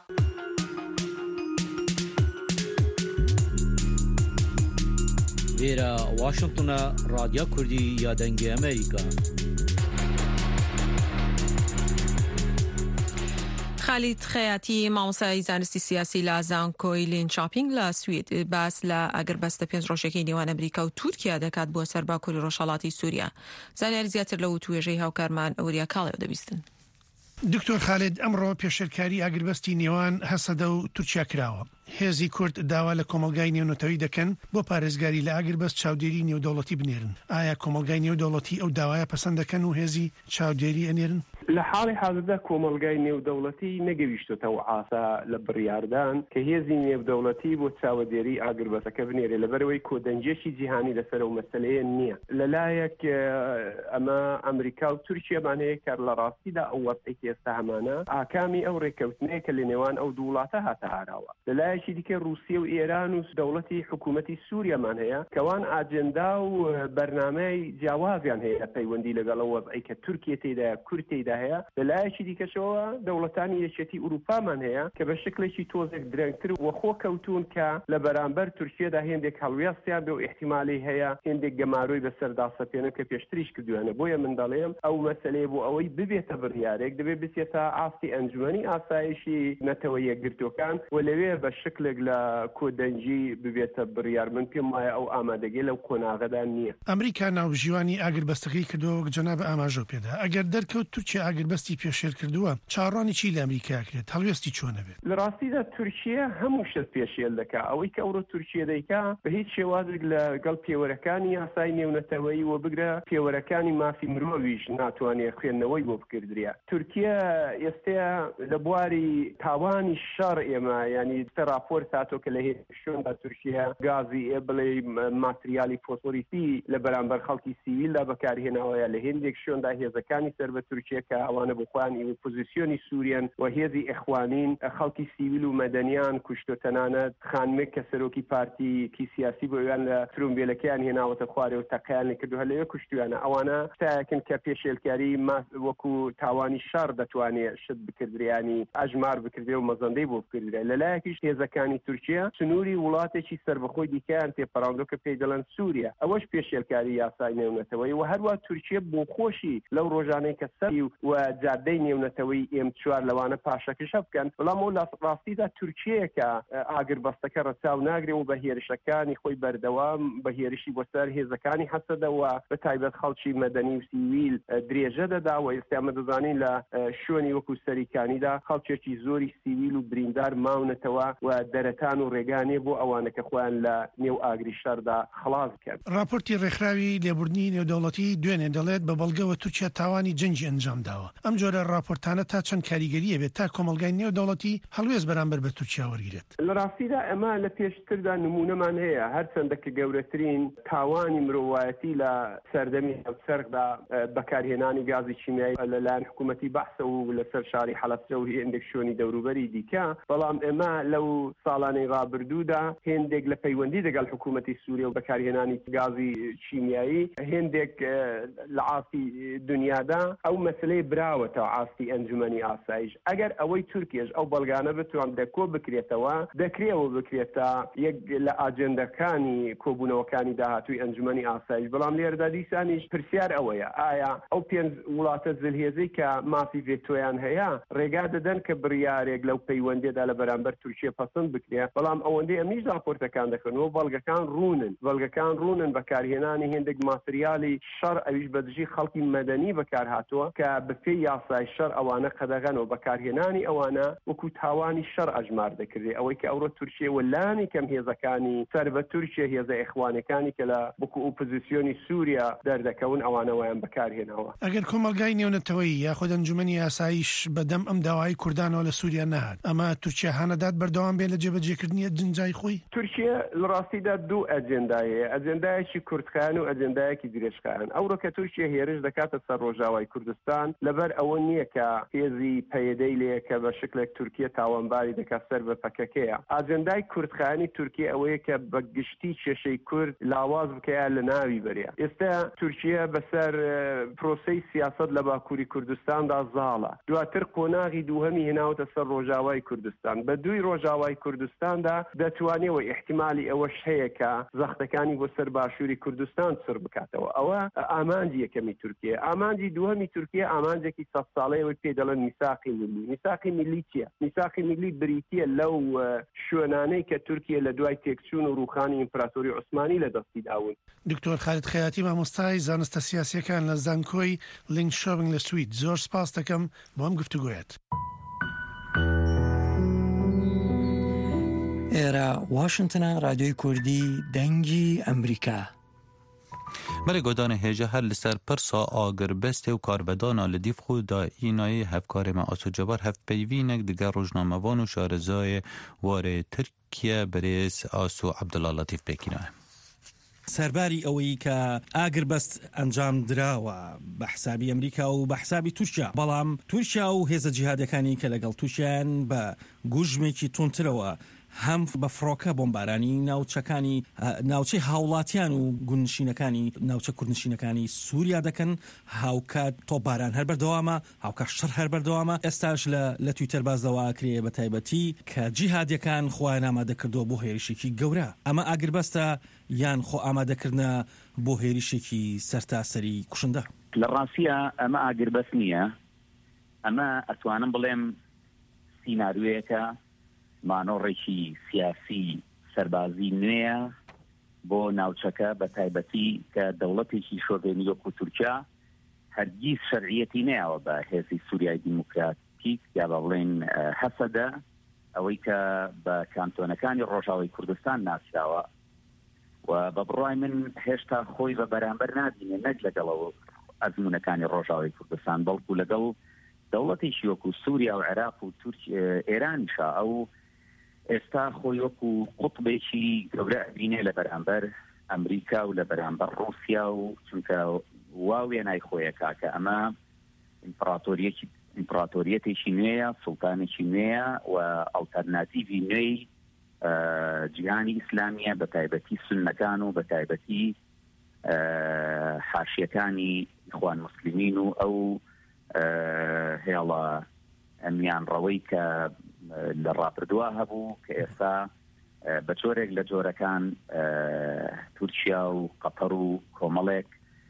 ویرا واشنطن رادیو کردی یا دنگ امریکا خالد خیاطی مامۆستای زانستی سیاسی لە زانکۆی لینچاپینگ لە سوید باس لە ئەگەربەستە پێنج ڕۆژەکەی نێوان ئەمریکا و تورکیا دەکات بۆ سەرباکووری ڕۆژهەڵاتی سووریا. زانیاری زیاتر لەو توێژەی هاوکارمان ئەوریا کاڵێو دەبیستن. دکتۆر خالد ئەمڕۆ پێشێرکاری ئاگربەستی نێوان هەسەدە و تورکیا کراوە. هێزی کورد داوا لە کۆمەلگای نێونەتەوەی دەکەن بۆ پارێزگاری لە ئاگربەست چاودێری نێودەوڵەتی بنێرن. ئایا کۆمەلگای نێودەوڵەتی ئەو داوایە پەسەند دەکەن و هێزی چاودێری ئەنێرن؟ لە حاڵی حاضردا کۆمەلگای نێودەوڵەتی نەگەویشتۆتەوە ئاسا لە بڕیاردان کە هێزی نێودەوڵەتی بۆ چاودێری ئاگربەستەکە بنێرێ لەبەرەوەی کۆدەنجێکی جیهانی لەسەر و مەسەلەیە نییە. لەلایەک ئەمە ئەمریکا و تورکیامان هەیە کە لە ڕاستیدا ئەو وەرزێک ئێستا هەمانە ئاکامی ئەو ڕێکەوتنەیە کە لە نێوان ئەو دوو وڵاتە هاتە هاراوە. لەلایەکی دیکە رووسیا و ئێران و دەوڵەتی حکوومەتی سووریامان هەیە کەوان ئاجندا و بەرنامەی جیاوازیان هەیە لە پەیوەندی لەگەڵ وەزعی کە تورکیا تێدا کورد تێدا هەیە. لەلایەکی دیکەشەوە دەوڵەتانی یەکێتی ئوروپامان هەیە کە بە شکلێکی تۆزێک درەنگتر وەخۆ کەوتون کە لە بەرامبەر تورکیادا هێندێک هەڵوێستیان بێ و احتیمالی هەیە هێندێک گەماروی بەسەردا سەپێنە کە پێشتریش کردوانە. بۆیە من دەڵێم ئەو مەسەلەیە بۆ ئەوەی ببێتە بڕیارێک دەبێت بچێتە ئاستی ئەنجومەنی ئاسایشی نەتەوە یەکگرتوەکان و لەوێ بە شکلێک لە کۆدەنجی ببێتە بڕیار. من پێم وایە ئەو ئامادەگەی لەو کۆناغەدا نییە. ئەمریکا ناوژیوانی ئاگربەستەکەی کردەوە جەناب ئاماژە پێدا. ئەگەر دەرکەوت تورکیا ئاگربەستی پێشێر کردووە چاڕانی چی لە ئەمریکا کرێت؟ هەڵوێستی چۆنە بێت؟ لە ڕاستیدا تورکیا هەموو شت پێشێل دەکا. ئەوەی کە ئەوڕۆ تورکیا دەیکا بە هیچ شێوازێک لەگەڵ پێوەرەکانی یاسای نێونەتەوەیی و بگرە پێوەرەکانی مافی مرۆڤیش ناتوانێت خوێندنەوەی بۆ بکردریا. تورکیا ئێستا لە بواری تاوانی شەڕ ئێمە ینی راپۆرت هاتۆ کە لە شوێندا تورکیا گازی ئێ بڵێ ماتریالی فۆسفۆریسی لە بەرامبەر خەڵکی سیویلدا بەکارهێناوەیە. لە هێندێک شوێندا هێزەکانی سەر بە تورکیا کە ئەوانە بخوانی ئۆپۆزیسیۆنی سووریان و هێزی ئەخوانین خەڵکی سیویل و مەدەنیان کوشتۆ تەنانەت خانمێک کە سەرۆکی پارتیکی سیاسی بۆ ئەویان لە ترومبێلەکەیان هێناوەتە خوارێ و تەقەیان کردو هەلەیە کوشتویانە. ئەوانە شتایەکن کە پێشێلکاری وەکو تاوانی شەڕ دەتوانێت شت بکردریانی ئەژمار بکردێ و مەزەندەی بۆ بکردرێ. لەلایەکیش هێزەکانی تورکیا سنووری وڵاتێکی سربەخۆی دیکەیان تێپەڕاندۆ کە پێی دەڵێن سووریا. ئەوەش پێشێلکاری یاسای نێونەتەوەی و هەروە تورکیا بۆ خۆشی لەو ڕۆژانەی کە سەری و جادەی نێونەتەوەی ئێم چوار لەوانە پاشەکەشە بکەن. بەڵام ئەو لە ڕاستیدا تورکیەکە ئاگربەستەکە ڕەچاو ناگرێ و بە هێرشەکانی خۆی بەردەوام بە هێرشی بۆ سەر هێزەکانی حەسەدەوە بە تایبەت خەڵکی مەدەنی و سیویل درێژە دەدا و ئێستا ئێمە دەزانین لە شوێنی وەکو سەریکانیدا خەڵکێکی زۆری سیویل و بریندار ماونەتەوە و دەرەتان و ڕێگانێ بۆ ئەوانە کە خۆیان لە نێو ئاگری شەردا خلاص بکەن. راپۆرتی ڕێکخراوی لێبوردنی نێودەوڵەتی دوێنێ دەڵێت بە بەڵگەوە تورکیا تاوانی جەنگی ئەنجام داوە. ئەم جۆرە راپۆرتانە تا چەند کاریگەریە بێت تا کۆمەلگای نێودەوڵەتی هەڵوێز بەرامبەر بە تورکیا وەرگێت؟ لە ڕاستیدا ئەمە لە پێشتردا نمونەمان هەیە. هەرچەندە کە گەورەترین تاوانی مرۆڤایەتی لە سەردەمی سەردا بەکارهێنانی گازی کیمیایی لەلایەن حکوومەتی بەحسە و لەسەر شاری حەلەبجە و هێندێک شوێنی دەوروبەری دیکە. بەڵام ئێمە لەو ساڵانەی ڕابردوودا هێندێک لە پەیوەندی دەگەڵ حکوومەتی سووریا و بەکارهێنانی گازی کیمیایی هێندێک لە ئاستی دنیادا ئەو مەسلەی براوەتە ئاستی ئەنجومەنی ئاسایش. ئەگەر ئەوەی تورکیش ئەو بەڵگانە بتوان دەکۆ بکرێتەوە دەکرێەوە بکرێتە یەک لە ئاجندەکانی کۆبوونەوەکانی داهاتووی ئەنجومەنی ئاسایش. بەڵام لێرەدا دیسانیش پرسیار ئەوەیە ئایا ئەو پێنج وڵاتە زلهێزەی کە مافی ڤێتۆیان هەیە ڕێگا دەدەن کە بڕیارێک لەو پەیوەندێدا لە بەرامبەر تورکیا پەسەند بکرێت. بەڵام ئەوەندەی ئەمیش راپۆرتەکان دەکەنەوە بەڵگەکان ڕوونن بەڵگەکان ڕوونن بەکارهێنانی هێندێک ماتریالی شەڕ ئەویش بەدژی خەڵکی مەدەنی بەکار هاتووە کە بەپێی یاسای شەڕ ئەوانە قەدەغەنەوە بەکارهێنانی ئەوانە وەکو تاوانی شەڕ ئەژمار دەکردێ. ئەوەی کە ئەوڕۆ تورکیا وەلانی کەم هێزەکانی سەر بە تورکیا هێزە ئەخوانەکانی کە لە وەکو ئۆپۆزیسیۆنی سووریا دەردەکەون ئەوانەوەیان بەکارهێناوە. ئەگەر کۆمەلگای نێونەتەوەیی یاخود ئەنجومەنی یاساییش بەدەم ئەم داوای کوردانەوە لە سووریا نەهات ئەمە تورکیا هانەدات بەردەوام بێت لە جێبەجێکردنی جنجای خۆی؟ تورکیا لە ڕاستیدا دوو ئەجێندایە، ئەجێندایەکی کوردخایان و ئەجێندایەکی درێژخایان. ئەوڕۆ کە تورکیا هێرش دەکاتە سەر ڕۆژاوای کوردستان لەبەر ئەوە نییە کە هێزی پەیدەی لێ کە بە شکلێک تورکیا تاوانباری دەکات سەر بە پەکەکەیە. ئاجێندای کوردخایانی تورکیا ئەوەیە کە بە گشتی کێشەی کورد لاواز بکەیە لە ناوی بەرێ. ئێستا تورکیا بەسەر پرۆسەی سیاست لە باکووری کوردستاندا زاڵە. دواتر قۆناغی دووهەمی هێناوەتە سەر ڕۆژاوای کوردستان. بە دوی ڕۆژاوای ڕۆژاوای کوردستاندا دەتوانێت و احتیمالی ئەوەش هەیە کە زەختەکانی بۆ سەر باشووری کوردستان سڕ بکاتەوە. ئەوە ئامانجی یەکەمی تورکیە. ئامانجی دووەمی تورکیە ئامانجێکی سەد ساڵەیەوە پێ دەڵێن میساقی ملی. میساقی ملی چییە؟ میساقی ملی بریتیە لەو شوێنانەی کە تورکیە لە دوای تێکچوون و ڕووخانی ئیمپراتۆری عوسمانی لە دەستی داون. دکتۆر خالید خەیاتی مامۆستای زانستە سیاسیەکان لە زانکۆی لینکشۆپینگ لە سوید، زۆر سپاس دەکەم بۆ ئەم گفتوگویەت. ئێرە واشنگتنە، رادیۆی کوردی دەنگی ئەمریکا. بر گودان هیجه هر لسر پرسا آگر بسته و کاربدانا لدیف خود دا اینای هفکار ما آسو جبار هفت پیوینک دیگر روزنامه‌وان و شارزای واره ترکیه بریس آسو عبدالله لطیف بکینه. سەرباری ئەوەی کە ئاگربەست ئەنجام دراوە بە حسابی ئەمریکا و بە حسابی تورکیا، بەڵام تورکیا و هێزە جیهادەکانی کە لەگەڵ تووشیان بە گوژمێکی تونترەوە هەم بە فڕۆکە بۆمبارانی ناوچەکانی ناوچەی هاوڵاتیان و گونشینەکانی ناوچە کوردنشینەکانی سووریا دەکەن، هاوکات تۆپباران هەر بەردەوامە، هاوکات شەڕ هەر بەردەوامە. ئێستاش لە تویتەر بازەواکرێ بە تایبەتی کە جیهادیەکان خۆیان ئامادەکردەوە بۆ هێرشێکی گەورە. ئەمە ئاگربەستە یان خۆ ئامادەکردنە بۆ هێرشێکی سەرتاسەری کوشندە؟ لە ڕاستیە ئەمە ئاگربەست نییە، ئەمە ئەتوانم بڵێم سیناریۆیەکە مانۆڕێکی سیاسی سەربازی نوێیە بۆ ناوچەکە بە تایبەتی کە دەوڵەتێکی شۆڤێنی وەکو تورکیا هەرگیز شەرعیەتی نەیەوە بە هێزی سووریای دیموکراتیک یا بە بڵێن هەسەدە ئەوەی کە بە کانتۆنەکانی ڕۆژاوای کوردستان ناسراوە و بە بڕای من هێشتا خۆی بە بەرامبەر نبینێ نەک لەگەڵەوە ئەزمونەکانی ڕۆژاوای کوردستان بەڵکو لەگەڵ دەوڵەتێکی وەکو سووریا و عێراق و ئێرانیشا ئەو ئێستا خۆی وەکو قوتبێکی گەورە ئەبینێ لە بەرامبەر ئەمریکا و لە بەرامبەر ڕوسیا و چونکە وا وێنای خۆیەکا کە ئەمە ئیمپراتۆریەتێکی نوێیە، سوڵتانێکی نوێیە و ئەڵتەرناتیڤی نوێی جیهانی ئیسلامیە بە تایبەتی سوننەکان و بە تایبەتی حاشیەکانی ئیخوان موسلیمین و ئەو هێڵە ئەمیان ڕەوەی کە لە ڕاپردووە هەبوو کە ئێستا بە جۆرێک لە جۆرەکان تورکیا و قەتەر و کۆمەڵێک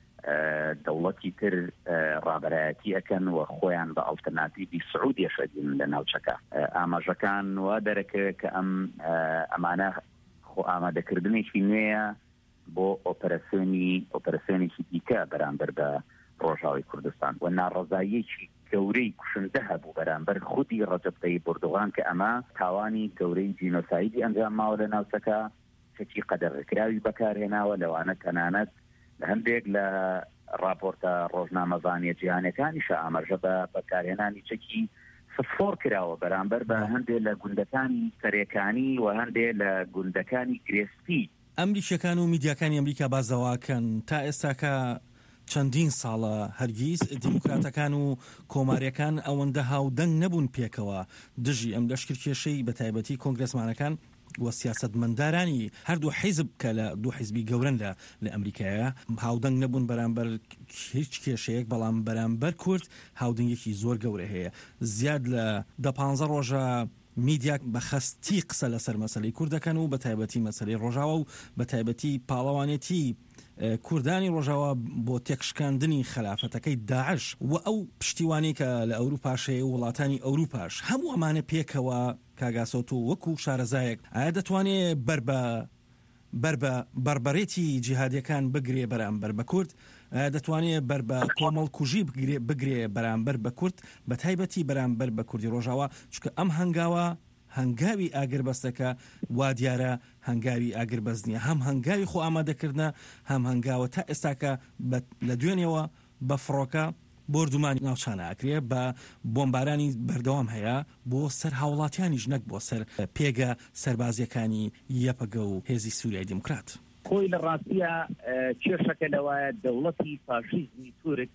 دەوڵەتی تر ڕابەرایەتی ئەکەن و خۆیان بە ئەڵتەرناتیڤی سعودی شەدین لە ناوچەکە. ئاماژەکان وا دەرەکەوێت کە ئەم ئەمانە خۆ ئامادەکردنێکی نوێیە بۆ ئۆپەراسیۆنی ئۆپەراسیۆنێکی دیکە بەرامبەر بە ڕۆژاوای کوردستان و ناڕەزاییەکی گەورەی کوشندە هەبوو بەرامبەر خودی ڕەجەب تەیب ئەردۆغان کە ئەمە تاوانی گەورەی جینۆسایدی ئەنجام ماوە لە ناوچەکە، چەکی قەدەرڕێکراوی بەکارهێناوە لەوانە تەنانەت لە هەندێک لە راپۆرتە ڕۆژنامەزانیە جیهانەکانیشە ئاماژە بە بەکارهێنانی چەکی سفۆر کراوە بەرامبەر بە هەندێک لە گوندەکانی سەرێکانی و هەندێک لە گوندەکانی گرێسپی. ئەمریکیەکان و میدیاکانی ئەمریکا بازەواکەن تا ئێستاکە چەندین ساڵە هەرگیز دیموکراتەکان و کۆماریەکان ئەوەندە هاودەنگ نەبوون پێکەوە دژی ئەم لەشکرکێشەی بە تایبەتی کۆنگرەسمانەکان و سیاسەتمەندارانی هەردوو حیزب کە لە دوو حیزبی گەورن لە لە ئەمریکایە هاودەنگ نەبوون بەرامبەر هیچ کێشەیەک، بەڵام بەرامبەر کورد هاودنگێکی زۆر گەورە هەیە. زیاد لە دە پانزە ڕۆژە میدیاک بە خەستی قسە لەسەر مەسەلەی کوردەکەن و بە تایبەتی مەسەلەی ڕۆژاوە و بە تایبەتی پاڵەوانێتی کوردانی ڕۆژاوە بۆ تێکشکاندنی خلافەتەکەی داعش و ئەو پشتیوانی کە لە ئەوروپاشەیە و وڵاتانی ئەوروپاش هەموو ئەمانە پێکەوە کاگاسۆت و وەکو شارەزایەک ئایا دەتوانێت بەر بە بەر بە بەربەرێتی جیهادیەکان بگرێ بەرامبەر بە کورد، دەتوانێت بەر بە کۆمەڵ کوژی بگرێ بەرامبەر بە کورد، بە تایبەتی بەرامبەر بە کوردی ڕۆژاوە، چونکە ئەم هەنگاوە هەنگاوی ئاگربەستەکە وا دیارە هەنگاوی ئاگربەست نیە، هەم هەنگاوی خۆ ئامادەکردنە، هەم هەنگاوە تا ئێستاکە لە دوێنێەوە بە فڕۆکە بردومانی ناوچانە ئاکرێ بە بۆمبارانی بەردەوام هەیە بۆ سەر هاوڵاتیانیش نەک بۆ سەر پێگە سەربازیەکانی یەپەگە و هێزی سووریای دیموکرات. خۆی لە ڕاستیە کێشەکە لەوایە دەوڵەتی فاشیزمی تورک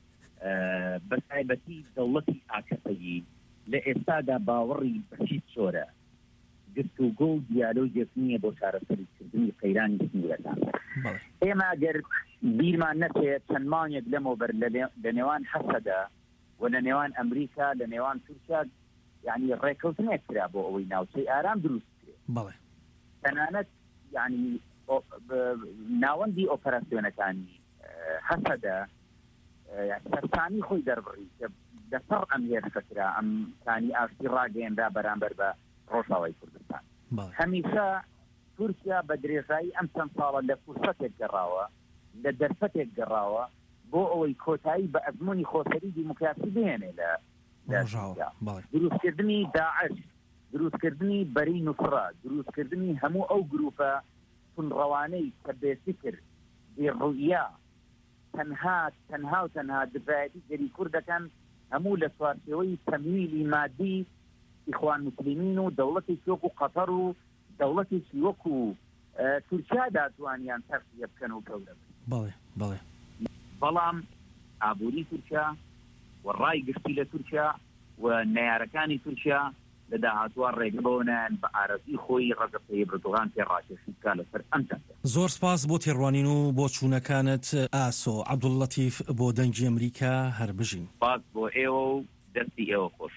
بە تایبەتی دەوڵەتی ئاکەفەیی لە ئێستادا باوەڕی بەچیت سۆرە گفتوگۆ و دیالۆگێک نییە بۆ چارەسەریکردنی قەیرانی سنوورەکان. ئێمە ئەگەر بیرمان نەچێت چەند مانگێک لەمەوبەر لە نێوان حەسەدا و لە نێوان ئەمریکا لە نێوان تورکیا یعنی ڕێکەوتنێک کرا بۆ ئەوەی ناوچەی ئارام دروست بەڵێ تەنانەت یعنی ناوەندی ئۆپەراسیۆنەکانی هەسەدە سەرسانی خۆی دەربڕی لەسەر ئەم هێرشەکرا ئەم کانی ئاشتی ڕاگەێندا بەرامبەر بە ڕۆژاوای کوردستان هەمیشە تورکیا بە درێژایی ئەم چەند ساڵە لە فرسەتێک گەڕاوە لە دەرفەتێک گەڕاوە بۆ ئەوەی کۆتایی بە ئەزمموی خۆسەری دیموکراسی بهێنێ لە دروستکردنی داعش دروستکردنی بەری نوفرە دروستکردنی هەموو ئەو گروپە تونڕەوانەی کە بێفکر بێڕوئیا تەنها تەنها و تەنها دفاعەتی گەری کوردەکان هەموو لە سوارچەوەی تەمویلی مادی ئیخوان موسلیمین و دەوڵەتێکی وەکو قەتەر و دەوڵەتێکی وەکو تورکیا داتوانیان تەرفیە بکەن و گەورە بن. بەڵێ بەڵێ بەڵام ئابووری تورکیا و ڕای گشتی لە تورکیا و نەیارەکانی تورکیا لە داهاتوە ڕێگەبەوەنیان بە ئارەزی خۆی ڕەگەپەی بردوغان پێڕاکێشی بکا لەسەر ئەم چەندە. زۆر سپاس بۆ تێڕوانین و بۆ چوونەکانت ئاسۆ عەبدوڵڵەتیف بۆ دەنگی ئەمریکا هەر بژین. سپاس بۆ ئێوە و دەستی ئێوە خۆش.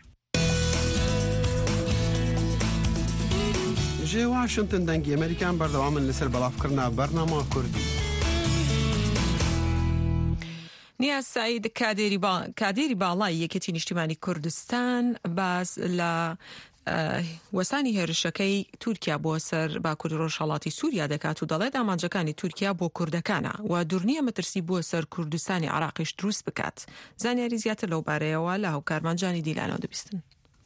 ژێ واشنتن دەنگی ئەمریکان بەردەوامن لەسەر بەڵافکردنا بەرنامە کوردی. نیاز سعید کادێری باڵای یەکێتی نیشتیمانی کوردستان باز لە وەسانی هێرشەکەی تورکیا بۆ سەر باکووری ڕۆژهەڵاتی سووریا دەکات و دەڵێت ئامانجەکانی تورکیا بۆ کوردەکانە و دوورنیە مەترسی بۆ سەر کوردستانی عراقیش دروست بکات. زانیاری زیاتر لەو بارەیەوە لە هاوکارمانجانی دیلانەوە دەبیستن.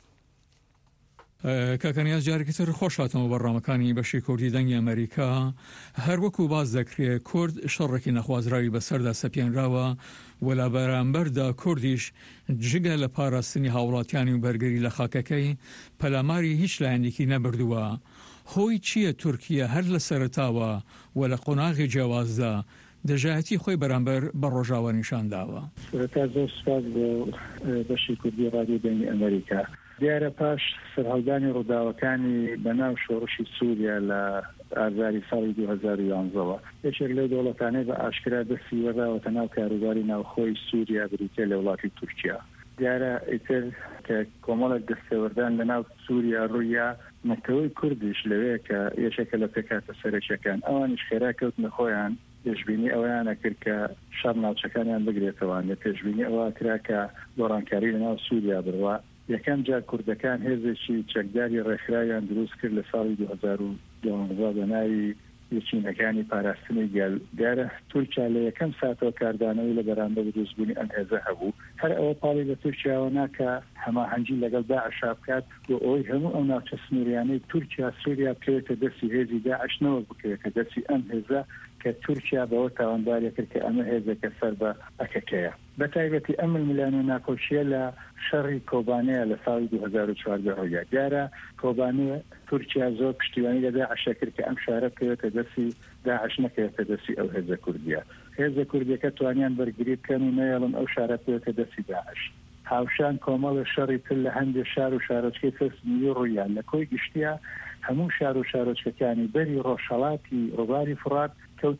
کاکەنیاز جارێکی تر خۆش هاتەوە بەڕامەکانی بەشی کوردی دەنگی ئەمریکا هەر وەکو باز دەکرێت کورد شەڕێکی نەخوازراوی بەسەردا سەپێنراوە و لە بەرامبەردا کوردیش جگە لە پاراستنی هاوڵاتیانی و بەرگەری لە خاکەکەی پەلاماری هیچ لایەنێکی نەبردووە. هۆی چییە تورکیا هەر لە سەرتاوە و لە قۆناغی جیاوازدا دەژایەتی خۆی بەرامبەر بە ڕۆژاوە نیشانداوە؟ سەرەتا زۆر سپاس بۆ بەشی کوردی ڕادیۆ دەنگی ئەمریکا. دیارە پاش سەرهەڵدانی ڕووداوەکانی بەناو شۆڕشی سووریا لە ئازاری ساڵی دوو هەزار و یانزەوە یەکێک لەو دەوڵەتانەی بە ئاشکرا دەستی وەداوەتە ناو کاروباری ناوخۆی سووریا بریتە لە وڵاتی تورکیا. دیارە ئیتر کە کۆمەڵێک دەستێوەردان لە ناو سووریا ڕوویا نەتەوەی کوردیش لەوەیە کە یەکێکە لە پێکاتە سەرەکیەکان ئەوانیش خێرا کەوتنە خۆیان پێشبینی ئەویانە کرد کە شەڕ ناوچەکانیان بگرێتەوە لە پێشبینی ئەوە کرا کە گۆڕانکاری لە ناو سووریا بڕوە. یەکەم جار کوردەکان هێزێکی چەکداری ڕێکخرایان دروست کرد لە ساڵی دوو هەزار و دوازدە بە ناوی یەکینەکانی پاراستنی گەل. دیارە تورکیا لە یەکەم ساتەوە کاردانەوەی لە بەرامبەر دروستبوونی ئەم هێزە هەبوو. هەر ئەوە پاڵی لە تورکیاوە ناکە هەماهەنگی لەگەڵ داعشا بکات بۆ ئەوەی هەموو ئەو ناوچە سنووریانەی تورکیا سووریا بکەوێتە دەستی هێزی داعشنەوە بکەوێتە دەستی ئەم هێزە کە تورکیا بەوە تاوانباریە کرد کە ئەمە هێزەکە سەر بە ئەکەکەیە. بەتایبەتی ئەم ململانە ناکۆچیە لە شەڕی کۆبانەیە لە ساڵی دوو هەزار و چواردە ڕۆیە. دیارە کۆبانەیە تورکیا زۆر پشتیوانی لە داعشە کرد کە ئەم شارە بکەوێتە دەستی داعش نەکەوێتە دەستی ئەو هێزە کوردیە. هێزە کوردیەکە توانیان بەرگری بکەن و نەیەڵن ئەو شارە بکەوێتە دەستی داعش. هاوشان کۆمەڵە شەڕی تر لە هەندێک شار و شارۆچکەی فەرسمی ڕوویان لە کۆی گشتیا هەموو شار و شارۆچکەکانی بەری ڕۆژهەڵاتی ڕووباری فرات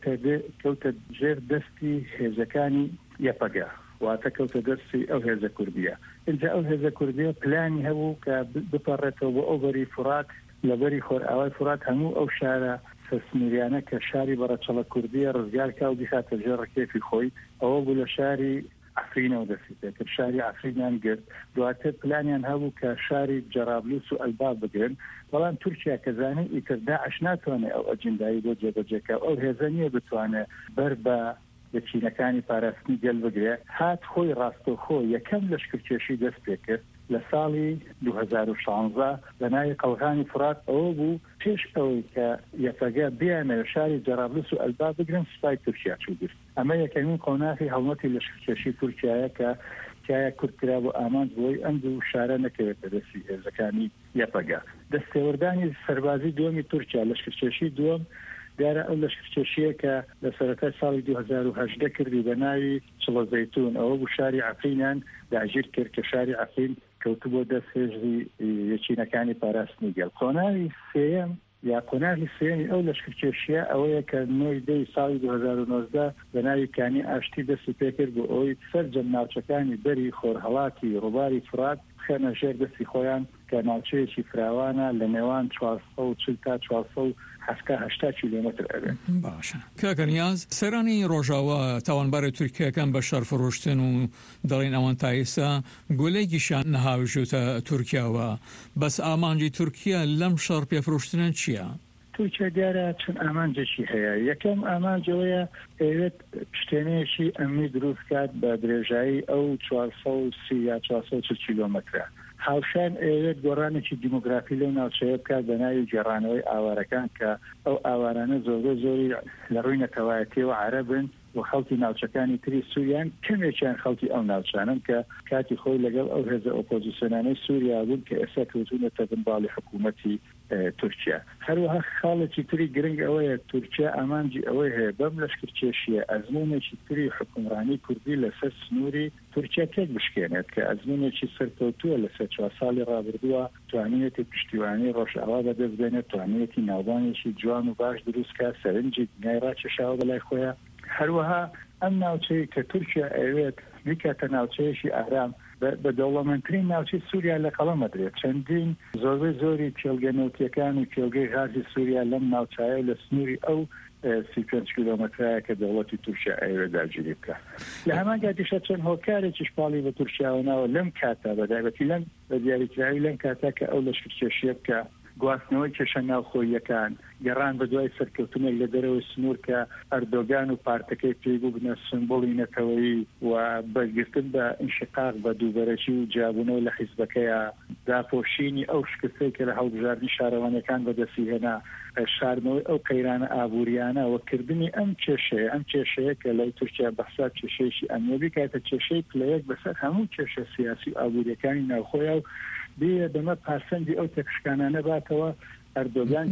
کەوتە ژێر دەستی هێزەکانی یەپەگا واتە کەوتە دەستی ئەو هێزە کوردیە. اینجا ئەو هێزە کوردیە پلانی هەبوو کە بپەڕێتەوە بۆ ئەو بەری فرات لە بەری خۆرئاوای فرات هەموو ئەو شارە سەسمیریانە کە شاری بەڕەچەڵە کوردیە ڕزگارکە و بیخاتە ژێر ڕکێفی خۆی. ئەوە بوو لە شاری عفرینەوە دەستی پێکرد. شاری عفرینیان گرت. دواتر پلانیان هەبوو کە شاری جەرابلوس و ئەلباب بگرن. بەڵام تورکیا کە زانێ ئیتر داعش ناتوانێت ئەو ئەجندایی بۆ جێبەجێکە ئەو هێزە نییە بتوانێت بەر بە یەکینەکانی پاراستنی گەل بگرێت. هات خۆی ڕاستەوخۆ یەکەم لەشکرکێشی دەست پێ کرد لە ساڵی دوو هەزار و شانزە لە ناوی قەڵغانی فرات. ئەوە بوو پێش ئەوەی کە یەفەگە بیانەوە شاری جەرابلوس و ئەلباب بگرن سوپای تورکیا چووگرت. ئەمە یەکەمین قۆناغی هەڵمەتی لەشکرکێشی تورکیایە کە تایە کورتکرا بۆ ئامانج بۆی ئەم دوو شارە نەکەوێتە دەستی هێزەکانی یەپەگا. دەستێوەردانی سەربازی دووەمی تورکیا لەشکرکێشی دووەم دیارە ئەو لەشکرکێشیە کە لە سەرەتای ساڵی دوو هەزار و هەژدە کردی بە ناوی چڵە زەیتون. ئەوە بوو شاری عەفرینیان داگیر کرد کە شاری عەفرین کەوتو بۆ دەست هێزی یەکینەکانی پاراستنی گەل. قۆناغی سێیەم یا قۆناغی سێمی ئەو لەشکرکێشیە ئەوەیە کە نۆی دەی ساڵی دوو هەزار و نۆزدە بە ناوی کانی ئاشتی دەستی پێکرد بۆ ئەوەی سەرجەم ناوچەکانی بەری خۆرهەڵاتی ڕووباری فرات خێنە ژێر دەستی خۆیان کە ناوچەیەکی فراوانە لە نێوان چوارسەد و چل تا چوارسەد و هەشتا کیلۆمتر ئەبێت. باشە کاکە نیاز سەرانی ڕۆژاوە تاوانبارە تورکیەکان بە شەر فرۆشتن و دەڵێن ئەوان تا ئێستا گولەیەکیشان نەهاوژوتە تورکیاوە بەس ئامانجی تورکیا لەم شەڕ پێفرۆشتنە چییە؟ تورکیا دیارە چون ئامانجێکی هەیە. یەکەم ئامانجەوەیە ئەوێت شتێنەیەکی ئەمنی دروست کات بە درێژایی ئەو چوارسەد و سی یا چوارسەد و چل کیلۆمترە. هاوشان ئەوێت گۆڕانێکی دیموگرافی لەو ناوچەیە بکات بە ناوی گێڕانەوەی ئاوارەکان کە ئەو ئاوارانە زۆر زۆری لە ڕووی نەتەوایەتیەوە عەرەبن و خەڵکی ناوچەکانی تری سووریان کەمێکیان خەڵکی ئەو ناوچانن کە کاتی خۆی لەگەڵ ئەو هێزە ئۆپۆزیسیۆنانەی سووریا بوون کە ئێستا کەوتونەتە بنباڵی حکوومەتی تورکیا. هەروەها خاڵێکی تری گرنگ ئەوەیە تورکیا ئامانجی ئەوەی هەیە بەم لەشکرکێشیە ئەزموونێکی تری حکومڕانی کوردی لەسەر سنووری تورکیا تێک بشکێنێت کە ئەزموونێکی سەرکەوتووە لە سەر چوار ساڵی ڕابردووە توانێتی پشتیوانی ڕۆژئاوا بەدەست بێنێت توانێتی ناوبانێکی جوان و باش دروستکە سەرنجی دنیای ڕاکێشاوە بەلای خۆیان. هەروەها ئەم ناوچەی کە تورکیا ئەوێت بیکاتە ناوچەیەکی ئارام بە دەوڵەمەندترین ناوچەی سووریا لە قەڵەمە درێت. چەندین زۆربەی زۆری پێڵگەنەوتیەکان و پێڵگەی غازی سووریا لەم ناوچایە لە سنووری ئەو سی پێنج کیلۆمەترایە کە دەوڵەتی تورکیا ئەوێ داگیری بکە. لە هەمان کاتیشە چەند هۆکارێکی شپاڵی بە تورکیاوە ناوە لەم کاتا بەدایبەتی لەم بە دیاریکراوی لەم کاتا کە ئەو لەشکرکێشیە بکە گواستنەوەی کێشە ناوخۆییەکان گەڕان بە دوای سەرکەوتنێک لە دەرەوەی سنوور کە ئەردۆگان و پارتەکەی پێیبوو بنە سمبۆڵی نەتەوەیی و بەرگرتن بە ئینشقاق بە دووبەرەکی و جیابوونەوە لە حیزبەکەیە داپۆشینی ئەو شکستەی کە لە هەڵبژاردننی شارەوانەکان بەدەستی هێنا شاردنەوەی ئەو قەیرانە ئابوووریانە وەکردنی ئەم کێشەیە ئەم کێشەیە کە لەی تورکیا بەحسا کێشەیەکی ئەمنیەبی کاتە کێشەی پلەیەک بەسەر هەموو کێشە سیاسی و ئابوووریەکانی ناوخۆیە و بێ دەمە پاسەندی ئەو تەکشکانانە باتەوە ئەردۆگان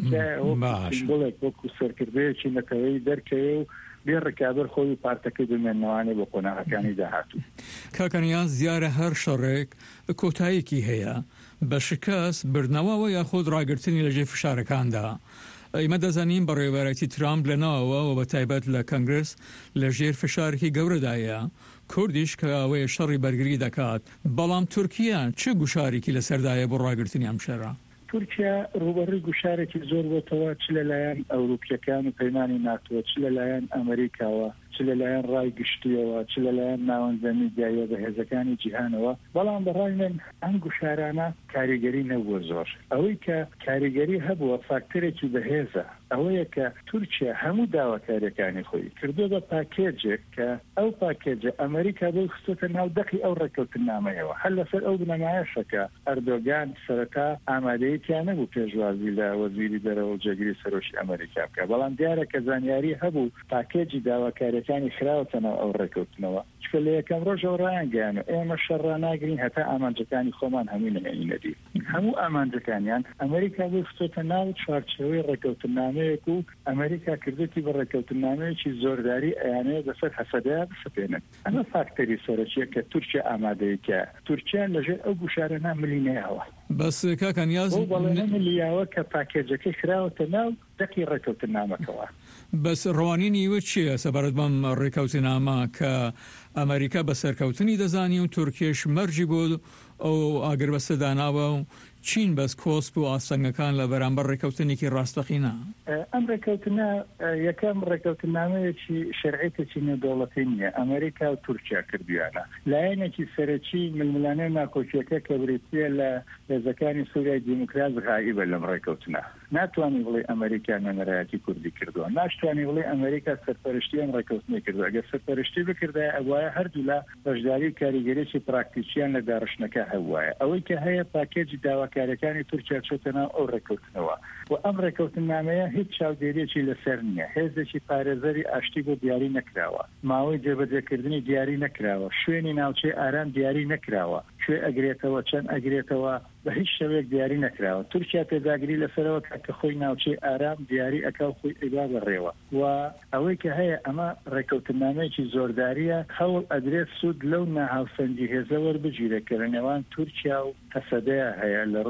کەڵێک وەکو سەرکردەیەکی نەتەوەی دەرکەوێ و بێ ڕکابەر خۆی و پارتەکەی بمێنەوەوانێ بۆ قۆناغەکانی داهاتوو. کاکەنیان زیارە هەر شەڕێک کۆتاییەکی هەیە بە شکست بردنەوەەوە یاخۆد ڕاگررتنی لەژێ فشارەکاندا. ئەمە دەزانین بە ڕێوەرەتی ترامپ لەناوەوە و بە تایبەت لە کەنگرس لە ژێر فشارێکی گەورەدایە کوردیش کە ئەوەیە شەڕی بەرگری دەکات بەڵام تورکیا چه گوشارێکی لەسەردایە بۆ ڕاگررتنی ئەم شەڕە؟ تورکیا ڕوبەڕووی گوشارێکی زۆر بۆتەوە چ لەلایەن ئەوروپیەکان و پەیمانی ناتوە چ لەلایەن ئەمریکاوە چ لەلایەن ڕای گشتیەوە چ لەلایەن ناوەندە میدیایە بە هێزەکانی جیهانەوە. بەڵام بەڕای من ئەم گوشارانە کاریگەری نەبووە زۆر. ئەوەی کە کاریگەری هەبووە فاکتەرێکی بەهێزە ئەوەیە کە تورکیا هەموو داواکاریەکانی خۆی کردو بە پاکێجێک کە ئەو پاکێجە ئەمریکا بۆ خستۆتە ناو دەقی ئەو ڕێکەوتنامەیەوە هەر لەسەر ئەو بنەمایەشەکە ئەردۆگان سەرەتا ئامادەیەکیان نەبوو پێشوازی لە وەزیری دەرەوە جێگیری سەرۆشی ئەمریکا بکە. بەڵام دیارە کە زانیاری هەبوو پاکێجی داواکاریەکانی خراوەتەنەوە ئەو ڕێکەوتنەوە چکە لە یەکەم ڕۆژەوە ڕایانگەیانە ئێمە شەڕاناگرین هەتا ئامانجەکانی خۆمان هەمووی نەمێنینەدی. هەموو ئامانجەکانیان ئەمریکا بۆ خستۆتە ناو چوارچێوەی ڕێکەوتنامەیەک و ئەمریکا کردوتی بە ڕێکەوتنامەیەکی زۆرداری ئەیانەیە بەسەر هەسەدەیە بسپێنن. ئەمە فاکتەری سەرەکیە کە تورکیا ئامادەیەکە تورکیا لەژێر ئەو گوشارە ملینەیەوە. بەس کاکەنیاز ملیاوە کە پاکێجەکەی خراوەتە ناو دەقی ڕێکەوتنامەکەوە. بەس ڕوانینی وە چییە سەبارەت بەم ڕێکەوتنامە کە ئەمریکا بە سەرکەوتنی دەزانی و تورکیش مەرجی بۆ ئەو ئاگربەستە داناوە و چین بەس کۆسپ و ئاسەنگەکان لە بەرامبەر ڕێکەوتنێکی ڕاستەقینە؟ ئەم ڕێکەوتنە یەکەم ڕێکەوتنامەیەکی شەرعیتێکی نێودەوڵەتی نییە ئەمریکا و تورکیا کردویانە. لایەنێکی سەرەکی ململانەی ناکۆچیەکە کە بریتیە لە هێزەکانی سووریای دیموکراز غایبە لەم ڕێکەوتنە. ناتوانانی بڵێ ئەمریکا نەنەرایەتی کوردی کردووە، ناشتوانانی بڵێ ئەمریکا سەرپەرشتی ئەم ڕێکەوتنەی کردووە. ئەگەر سەرپەرشتی بکردایە ئەوایە هەردوو لە بەشداری کاریگەریی پراکتیکیان لە داڕشنەکە هەوایە. ئەوەی کە هەیە پاکێجی داواکاریەکانی تورکیا چۆتە ناو ئەو ڕێکەوتنەوە و ئەم ڕێکەوتنامەیە هیچ چاودێریەکی لەسەر نییە. هێزێکی پارێزەری ئاشتی بۆ دیاری نەکراوە، ماوەی جێبەجێکردنی دیاری نەکراوە، شوێنی ناوچەی ئارام دیاری نەکراوە، کوێ ئەگرێتەوە چەند ئەگرێتەوە بە هیچ شەوێک دیاری نەکراوە. تورکیا پێداگری لەسەرەوە کە خۆی ناوچەی ئارام دیاری ئەکا و خۆی ئیبا بەڕێوە و ئەوەی کە هەیە ئەمە ڕێکەوتنامەیەکی زۆرداریە هەوڵ ئەدرێت سوود لەو ناهاوسەنگی هێزە وەربگیرێت کە لە نێوان تورکیا و هەسەدەیە هەیە لە ڕووی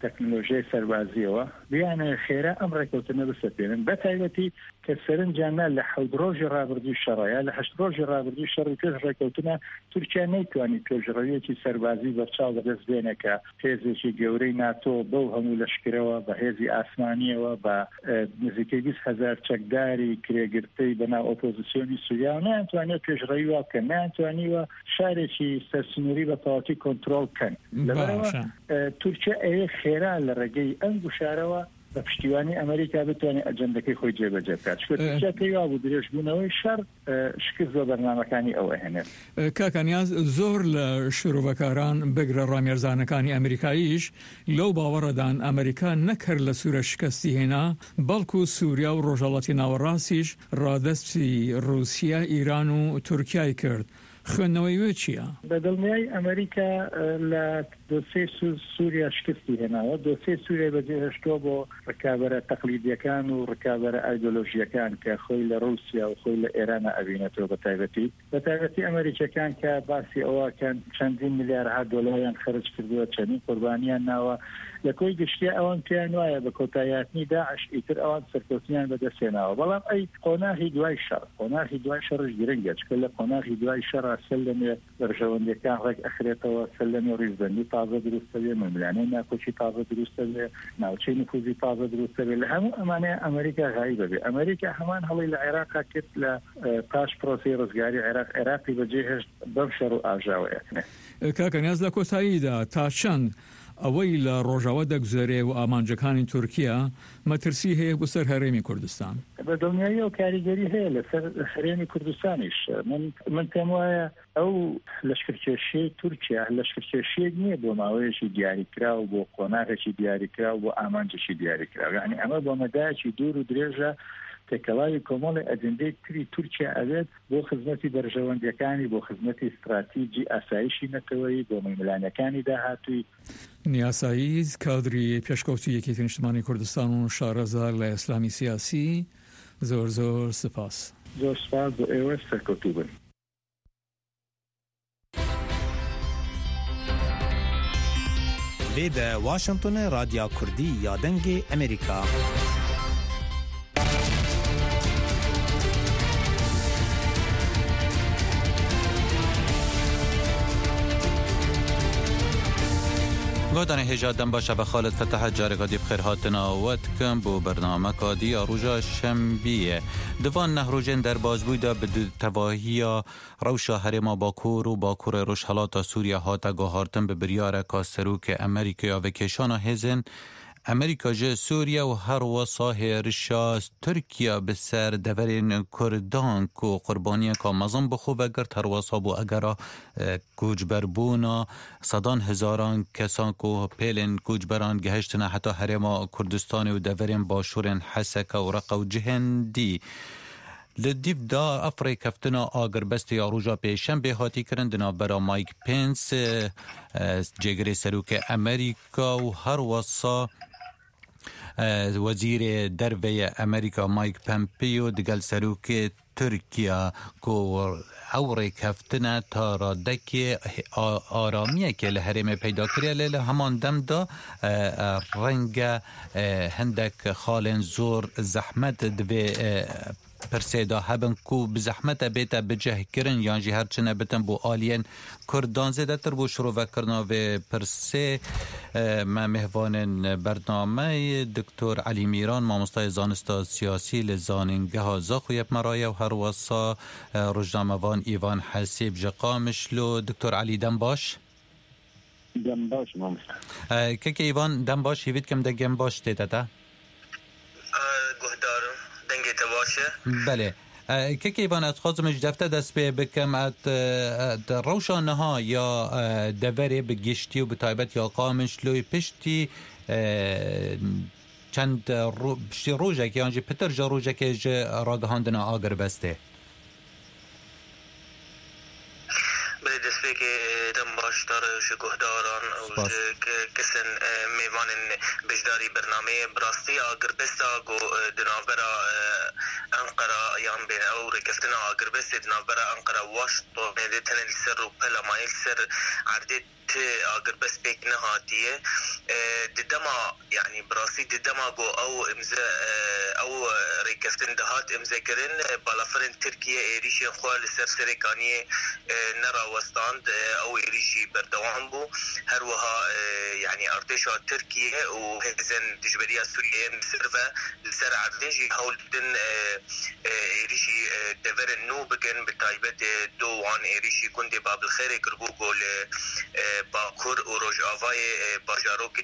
تەکنۆلۆژیای سەربازیەوە بیانە خێرا ئەم ڕێکەوتنە بسەپێنن بە تایبەتی کە سەرنجانە لە حەوت ڕۆژی ڕابردووی شەڕەیە لە هەشت ڕۆژی ڕابردووی شەڕی پێش ڕێکەوتنە تورکیا نەیتوانی پێشڕەویەکی سەربازی بەرچاو بەدەست بێنێکە هێزێکی گەورەی ناتۆ بەو هەموو لەشکرەوە بە هێزی ئاسمانیەوە بە نزیکەی بیست هەزار چەکداری کرێگرتەی بەناو ئۆپۆزیسیۆنی سووریا و نەیانتوانێت پێشڕەوی وا بکەن نەیانتوانیوە شارێکی سەرسنووری بە تەواوەتی کۆنتڕۆڵ بکەن لەبەرەوە تورکیا ئەوێ خێرا لە ڕێگەی ئەم گوشارەوە بە پشتیوانی ئەمریکا بتوانێت ئەجەندەکەی خۆی جێبەجێ بکات چکە پێیوا بوو درێژبوونەوەی شەڕ شکست بە بەرنامەکانی ئەو ئەهێنێت. کاکانیاز زۆر لە شرۆڤەکاران بگرە ڕامێرزانەکانی ئەمریکاییش لەو باوەڕەدان ئەمریکا نەکرد لە سوورە شکستی هێنا بەڵکو سووریا و ڕۆژهەڵاتی ناوەڕاستیش ڕادەستی رووسیا ئیران و تورکیای کرد. خوێندنەوەی وێ چییە؟ بە دڵنیای ئەمریکا لە دۆسێ سووریا شکستی هێناوە دۆسێ سووریا بەجێهێشتووە بۆ ڕکابەرە تەقلیدیەکان و ڕکابەرە ئایدۆلۆژیەکان کە خۆی لە رووسیا و خۆی لە ئێرانە ئەبینێتەوە بە تایبەتی بە تایبەتی ئەمریکەکان کە باسی ئەوەکەن چەندین میلیارد دۆلاریان خەرج کردووە چەندین قوربانیان ناوە لە کۆی گشتیا ئەوان پێیان وایە بە کۆتاییاتنی داعش ئیتر ئەوان سەرکەوتنیان بەدەستێناوە بەڵام ئەی قۆناغی دوای شەڕ قۆناغی دوای شەڕش گرنگە چکە لە قۆناغی دوای شەڕ سەل لەمێ بەرژەوەندەکان ڕێک ئەخرێتەوە سەل لەمێ ڕیزبەندی تازە دروستە بێ مەملانەی ناکۆچی تازە دروستە بێ ناوچەی نفوزی تازە دروستە بێ لە هەموو ئەمانەیە ئەمریکا غایب بێ ئەمریکا هەمان هەڵی لە عێراقا کرد لە پاش پرۆسی ڕزگاری عێراق عێراقی بەجێهێشت بەم شەڕ و ئاژاوەیەکنێ. کاکەنیاز لە کۆتاییدا تا چەند ئەوەی لە ڕۆژاوە دەگوزارێ و ئامانجەکانی تورکیا مەترسی هەیە بۆ سەر هەرێمی کوردستان بە دڵنیایی و کاریگەری هەیە لەسەر هەرێمی کوردستانیش من من پێم وایە ئەو لەشکرکێشەی تورکیا لەشکرکێشەیەک نییە بۆ ماوەیەکی دیاریکرا و بۆ قۆناغێکی دیاریکرا و بۆ ئامانجێکی دیاریکرا یعنی ئەمە بۆ مەدایەکی دوور و درێژە تێکەڵاوی کۆمەڵی ئەجندەی تری تورکیا ئەوێت بۆ خزمەتی بەرژەوەندەکانی بۆ خزمەتی استراتیجی ئاسایشی نەتەوەی بۆ میملانەکانی داهاتووی. نیاسایی کادری پێشکەوتی یەکێتی نیشتمانی کوردستان و شارەزار لە ئیسلامی سیاسی زۆر زۆر سپاس. زۆر سپاس بۆ ئێوە سەرکەوتوو بن. لێدە واشنگتن رادیا کوردی یا دەنگی ئەمریکا. گادان هجا دم باشه به خالد فتح جارگادی بخیر هاتنا وقت کم بو برنامه کادی آروژا شنبیه دوان نهروجن در بازبویده به تواهی روشا هرما باکور و باکور روش حالات سوریه هاتا گوهارتن به بریار کاسروک امریکا و کشان هزن امریکا جه سوریه و هر وصاه رشاس ترکیه به سر دورین کردان کو قربانی که مزن بخوب اگر هر وصابو اگر کوچبربونا صدان هزاران کسان کو پیلن کوچبران گهشتنا حتی هرما کردستانی و دورین باشورن حسک و رقا و جهندی لدیف دا افری کفتنا آگر بست یا روژا پیشن به هاتی کرندنا برا مایک پنس جگری سروک امریکا و هر وصا وزیر دروی امریکا مایک پمپیو دگل سروک ترکیه کو اوری کفتنه تا را دکی آرامیه که لحرم پیدا کریه لیله همان دم دا رنگ هندک خالن زور زحمت دوی پرسیدا هبن کو بزحمت بیتا بجه کرن یانجی هرچنه بتن بو آلین کردان زیده تر بو شروع وکرنا و پرسی ما مهوان برنامه دکتر علی میران مامستای زانستا سیاسی لزاننگه ها زاخویب مرایه و هر وصا رجناموان ایوان حسیب جقامش لو دکتر علی دنباش دنباش مامستا که که ایوان دنباش هیوید کم ده گنباش دیده ده گهدارم دنگی تواشه بله که که ایوان از خواستمش دفته دست به بکم ات روشانه ها یا دوره بگشتی و بطایبت یا قامش لوی پشتی چند رو پشتی روژه که آنجا پتر جا روژه که جا راگهاندنا آگر بسته بله دست به که دم باشدار شگهداران و کسن میوان بجداری برنامه براستی آگر بستا گو دنابرا انقرا یان بین او رکفتنا آگر بستی دنابرا انقرا واشت و نیده تنلی سر و پلا مایل سر عرده اقربست بيك نهاتيه ددما يعني براسي ددما جو او امزا او ريكفتن دهات امزا كرن بالافرن تركيا ايريشي خوال سرسريكانيه نرا وستاند او ايريشي بردوام بو هر وها يعني ارتشا تركيا وهزن دجبريا سوريا مسرفه لسر ارتشي هول دن ايريشي دفر نو بكن بتايبت دو وان ايريشي كوند باب الخير كربو گول باکور و روجاوای باجاروک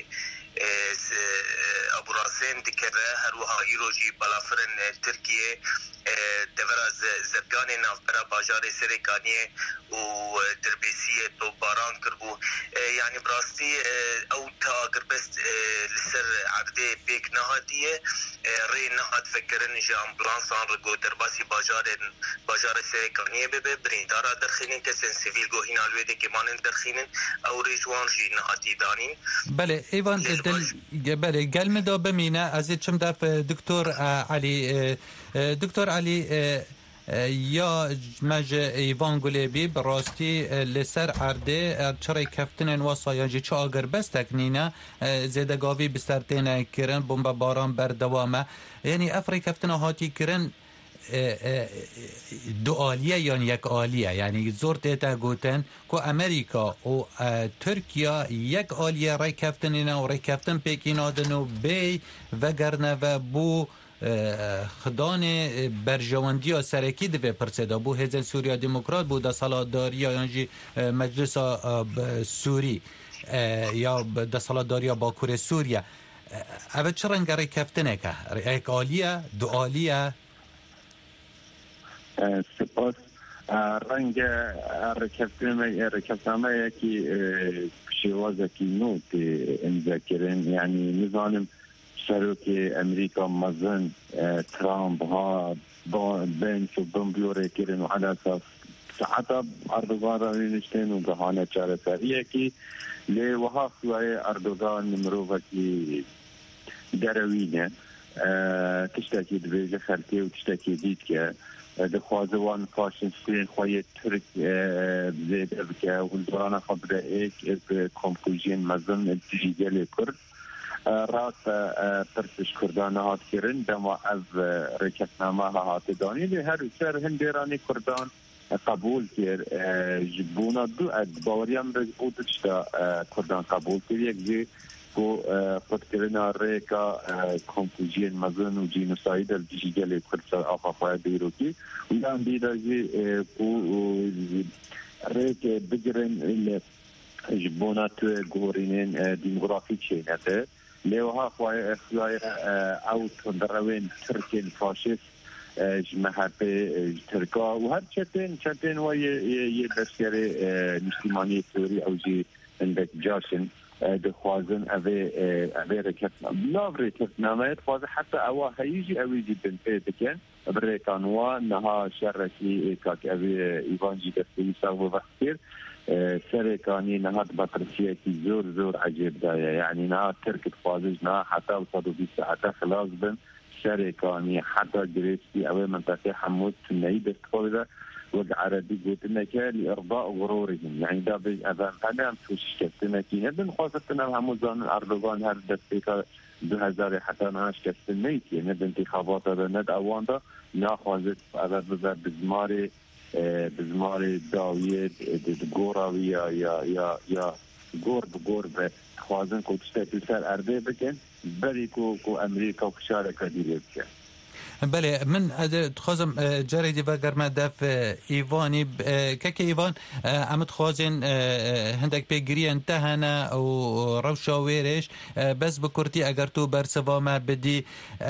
ابو راسين دكره هر وها ایروجی بلافرن ترکیه دورا زبگان نافبرا باجار سرکانیه و دربیسیه تو باران کربو يعني براستي او تا قربست لسر عرده بيك نهاتيه ري نهات فكرن جا امبلانسان رگو درباسي باجار باجار سرکانیه ببه بريندارا درخينين كسن سيفيل گو هنا الويده كمانن درخينين او ريجوان جي نهاتي دانين بله ایوان دل بله گلم دا بمینه از چم دف دکتور علی دکتور علی یا مج ایوان گلیبی براستی لسر عرده چرای کفتن واسایاجی چه آگر بس تکنینه زیدگاوی بسرتین کرن بمب باران بردوامه یعنی افری کفتن هاتی کرن دو آلیه یا یک آلیه یعنی زور دیتا گوتن که امریکا و ترکیه یک آلیه رای کفتن و رای کفتن پیکینادن و بی وگرنه و بو خدان برجواندی ها سرکی دوی پرسیده بو هزن سوریا دموکرات بو دا سالاداری یانجی مجلس سوری یا دا سالاداری باکور سوریا اوه چه رنگ رای کفتنه که یک آلیه دو آلیه سپاس رنگ رکفتنامه رکفتنامه یکی شوازه کی نوت امضا کردن یعنی نظام سروک امریکا مزن ترامپ ها با بنچ و بمبیوره کردن و على اساس ساعتا اردوغان را نشتن و بهانه چاره سریه کی لی وها خواه اردوغان نمروفه کی دروینه تشتاکی دبیجه خلقی و تشتاکی دید که دخوازوان فاشنستین خواهی ترک زیده بکه و دوران خبره ایک از کمپوژین مزن دیجیگل کرد رات پرسش کردانه هات کرن دما از رکتنامه هات دانی لی هر سر هندیرانی کردان قبول کرد جبونا دو اد باوریم رجبود چتا کردان قبول کرد یک جی کو خود کرنا ریکا کمپوژین مزن و جینوساید دیجیگل کرد آفا خواهد بیروکی و یان دیده جی کو ریک بگرن جبونا تو گورینین دیموگرافی چینته لیوها خواهی اخیای او تندروین ترکین فاشیست جمهته ترکا و هر چتین چتین و یه بسیاری نشتیمانی سوری او جی اندک جاشن دخوازن اوه اوه رکتنامه لاو رکتنامه خوازه حتی اوه هیجی اوه جی بنته دکن برکانوا نها شرکی کاک اوه ایوانجی دستی ساو وقتیر سرکانی نهاد بطرسیه کی زور زور عجیب دایه یعنی نه ترک تخوازش نه حتی وصد و بیست ساعته خلاص بن سرکانی حتی گریستی اوه منطقه حمود تنهی دستخوازه وقع عربي قلت لك لإرضاء غرورهم يعني دا بأذان قدم توش كستنا كي نبن خاصتنا هموزان أردوغان هر دستيكا دو هزار حتى ناش كستنا كي نبن انتخابات هذا ند أوان دا ناخوازت أذر بذر بزماري بزماري داوية غوراوي يا يا يا يا غور بغور بخوازن كو تشتاكي سر أرده بكن بري كو كو أمريكا وكشاركة ديري بكن بله من خواستم جریدی و گرمه دف ایوانی که که ایوان امت خوازن هندک پیگیری انتهانه و روشا ویرش بس بکرتی اگر تو برسوامه بدی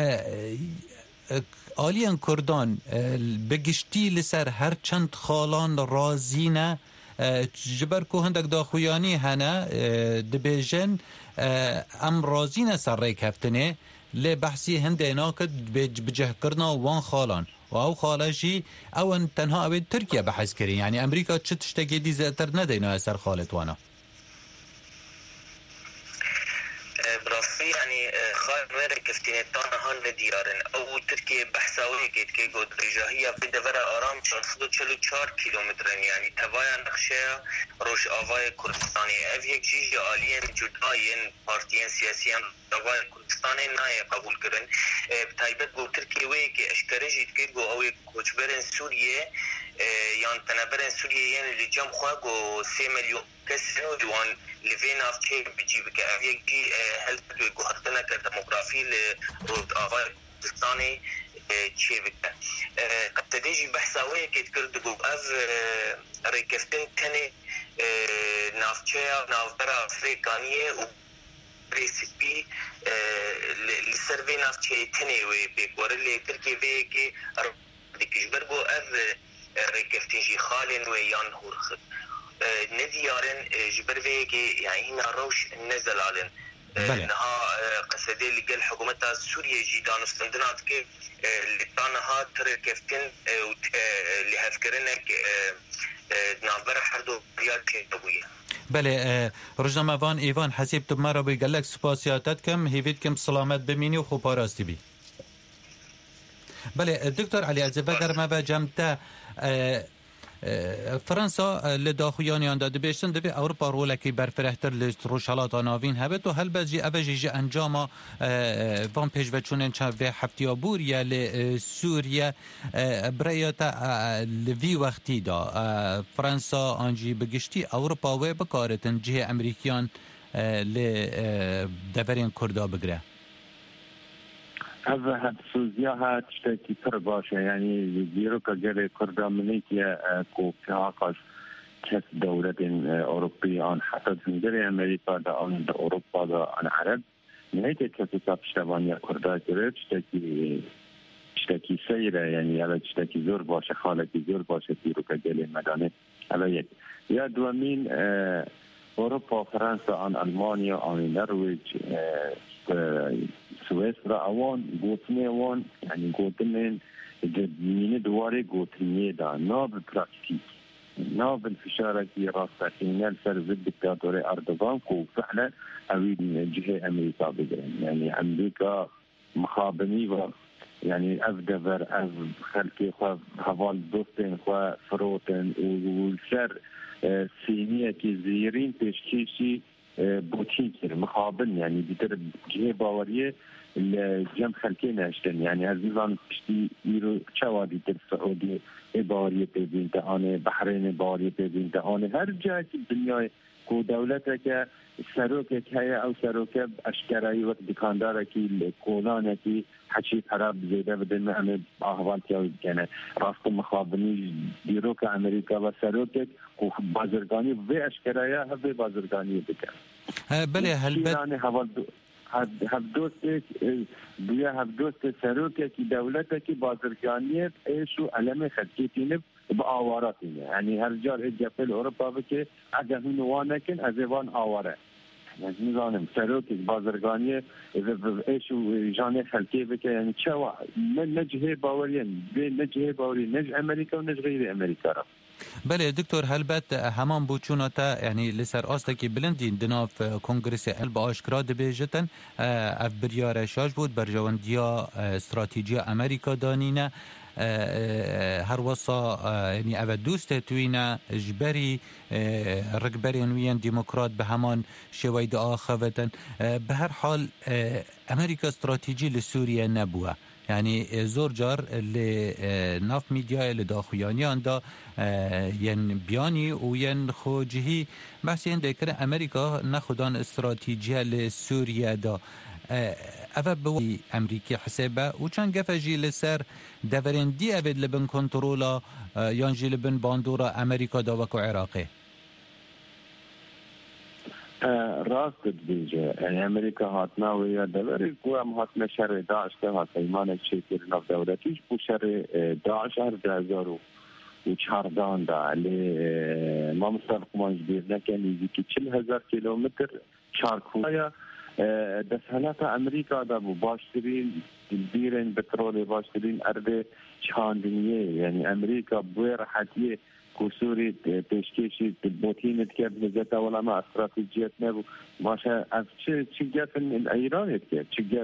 آلیان کردان بگشتی لسر هر چند خالان رازینه جبر کو هندک داخویانی هنه دبیجن ام رازینه سر ریک هفتنه لی بحثی هنده ناکد بجه کرنا وان خالان و او خالشی اون تنها اوید ترکیه بحث کرین یعنی امریکا چه تشتگی دی زیتر ندینو اثر خالت وانا براستی یعنی خواهد برنامه رکفتین تان هان دیارن او ترکیه بحثاوی که که گود رجاهیه به دور آرام چهارصد و چهل و چهار کیلومتر یعنی توای نقشه روش آوای کردستانی او یک جیج عالی جداین پارتیان سیاسیان آوای کردستان نای قبول کردن تایبت گو ترکیه وی که اشکره جید که گو اوی کوچبرن سوریه یان تنبرن سوریه یعنی لجام خواه گو سی میلیون کسی نو دیوان لفین افچه بجیب که او یک جی هلت دوی گو حرطنه که دموگرافی لرود آوای کردستانی چه بکن قبتدیجی بحثاوی که کرد گو او ریکفتن تنه نافچه نافبر افریقانیه و ریسیپی لسروی نافچه تنه و بگوره لی ترکی وی که دیکش برگو او ریکفتن جی خالن و یان هورخد ندیارن جبروی که یعنی هنا روش نزلالن نها قصدي لقى الحكومة سوريا جي دانو استندنات كي لطانها تركفتن اللي هفكرنك نافبر حردو ريال كيتوية بله روزنامه وان ایوان حسیب تو مرا بگلک سپاسیاتت کم هیوید کم سلامت بمینی و خوب پاراستی بی. بله دکتر علی الزبگر ما به جمعه فرانسا لداخویانی آن داده بیشتن دوی اروپا رولکی برفرهتر لروشالات آناوین هبت و هل بزی اوجی جی انجام وان پیش و چونن چه هفتی بوریا لسوریا برایت لوی وقتی دا فرانسا آنجی بگشتی اروپا و بکارتن جه امریکیان لدورین کردا بگره هذا هاد سوزيا هاد شتاكي تر باشا يعني ديروكا جري كردا منيتيا كو كاقاش كاس دولة أوروبية عن حتى تنجري أمريكا دا عن أوروبا دا عن عرب نهاية كاسوسات شتابانيا كردا جري شتاكي شتاكي سيرة يعني على شتاكي زور باشا خالكي زور باشا ديروكا جري مداني على يك يا دوامين أوروبا فرنسا عن ألمانيا عن النرويج سويسرا اوان گوتنه وان یعنی گوتنه جدمین دواره گوتنیه دا ناب پراکتیک ناب الفشارة راستين سر ضد دكتاتوري أردوغان كو فعلا أويد جهة أمريكا بجرين يعني أمريكا مخابني و يعني أفدفر أف خلقي خوا هوال دوستين خوا فروتن والسر سينية كي زيرين تشكيشي بوتين كير مخابن يعني بيتر جهة باورية الجم خلقين هشتن يعني هزيزان تشتي يرو چوادي تر سعودي باورية بيبين تهاني بحرين باورية بيبين تهاني هر جهة الدنيا كو دولتك سروكك هيا او سروكب اشكرائي وقت دكانداركي كولانكي حشي حراب زيادة بدل ما أمي أهوال تياوي كان راست مخابني ديروك أمريكا وسروكك وبازرگاني في أشكرائي هفي بازرگاني بكان بله هل يعني هفال هفدوستك بيا هفدوست سروكك دولتك بازرگاني ايشو علمي خدكيتين بآواراتين يعني هرجال اجا في الأوروبا بكي اجاهون وانكن ازيوان آواره يعني نظام سروكك بازرگاني ايشو جاني خلقي بكي يعني تشوا نجهه باوريين بين نجهه باوري نج امريكا ونج غير امريكا را بله دکتر هلبت همان بوچوناتا يعني لسر آستاكي بلندين دناف كونغرس الب آشكرا دبيجتن اف بريار شاش بود برجوانديا استراتيجيا امريكا دانينا هر وصا يعني أبد دوست توينا جبري ركبري نويا ديمقراط بهمان شويد آخفتن بهر حال أمريكا استراتيجي لسوريا نبوه يعني زور جار اللي ناف ميديا اللي داخويانيان دا ين بياني وين خوجهي بس ين ذكر أمريكا ناخدان استراتيجية لسوريا دا أفا بوي أمريكي حسابه وچان قفجي لسر دفرين دي أبد لبن كنترولا يانجي لبن باندورا أمريكا دا وكو عراقي راست بيجي يعني أمريكا هاتنا ويا دوري قوام هاتنا شر داعش كهات إيمانك شيء كرنا دولتيش بو شر داعش هر دهزارو وشهردان دا اللي ما مستقبل ما جبرنا كان يجي كل هزار كيلومتر شاركويا دسهلات أمريكا دا مباشرين البيرين بترول باشرين أرض شاندنية يعني أمريكا بوير حتيه كسوري تشكيشي بوتين تكاب نزتا ولا ما استراتيجيات نبو ماشا شي شي جافن الايران تكاب شي جاف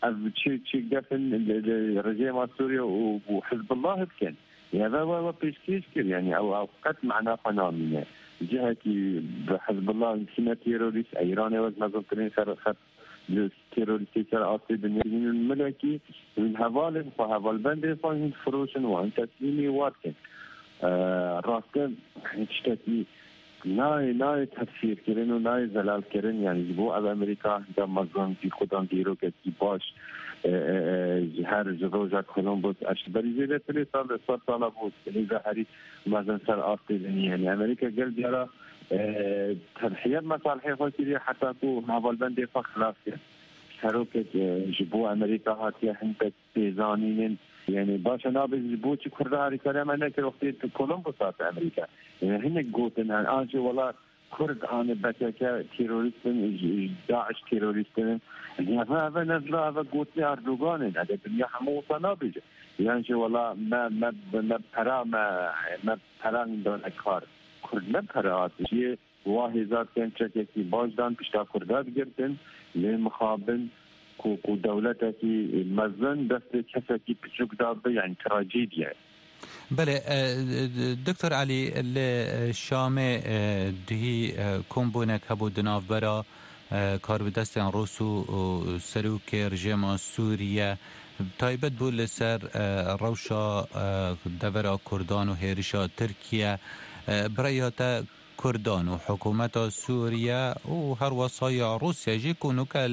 چی چی گفتن رژیم سوریه و حزب الله بکن هذا هو بيشكيش يعني او اوقات معنا فنامينه جهتي بحزب الله كنا تيروريست ايراني وزن ترين سر خط التيروريستي سر اصلي بالنيرين الملكي والهوال وهوال بند فاين فروشن وان تسليمي واتكن راستن اشتكي ناي ناي تفسير كرين وناي زلال كرين يعني جبو اب امريكا دا مزان دي خودان ديرو كتي باش هر جروجا کولومبوس اشبری زیده تری سال سال سال بود یعنی ظاهری مثلا سر آستی یعنی امریکا قال جرا تضحيات مصالح خاصية حتى كو هذا بند خلاص شروكة جبو أمريكا هاتيا هنتك بيزانين يعني باش نابز جبو شي كرداري كلام أنا كروختي كولومبوس هات أمريكا يعني هنك قوتن أنا أجي والله كرد أنا بتاكا تيروريستن داعش تيروريستن يعني هذا نزل هذا قوتني أردوغان هذا الدنيا حموصة نابج يعني والله ما ما ما برا ما ما برا دون أكار كرد ما برا شيء واحد كان شكلي باجدان بيشتا كردات جرتن للمخابن كو كو دولتك مزن دست كسكي بشوك دابة يعني تراجيديا. بله دکتر علی الشام دهی کمبونک هبو دناف برا کار به دستان روس و سروک رژیم سوریه تایبت بو لسر روشا دورا کردان و هیرشا ترکیه برایات کردان و حکومت سوریه و هر وصای روسیه جی کنو که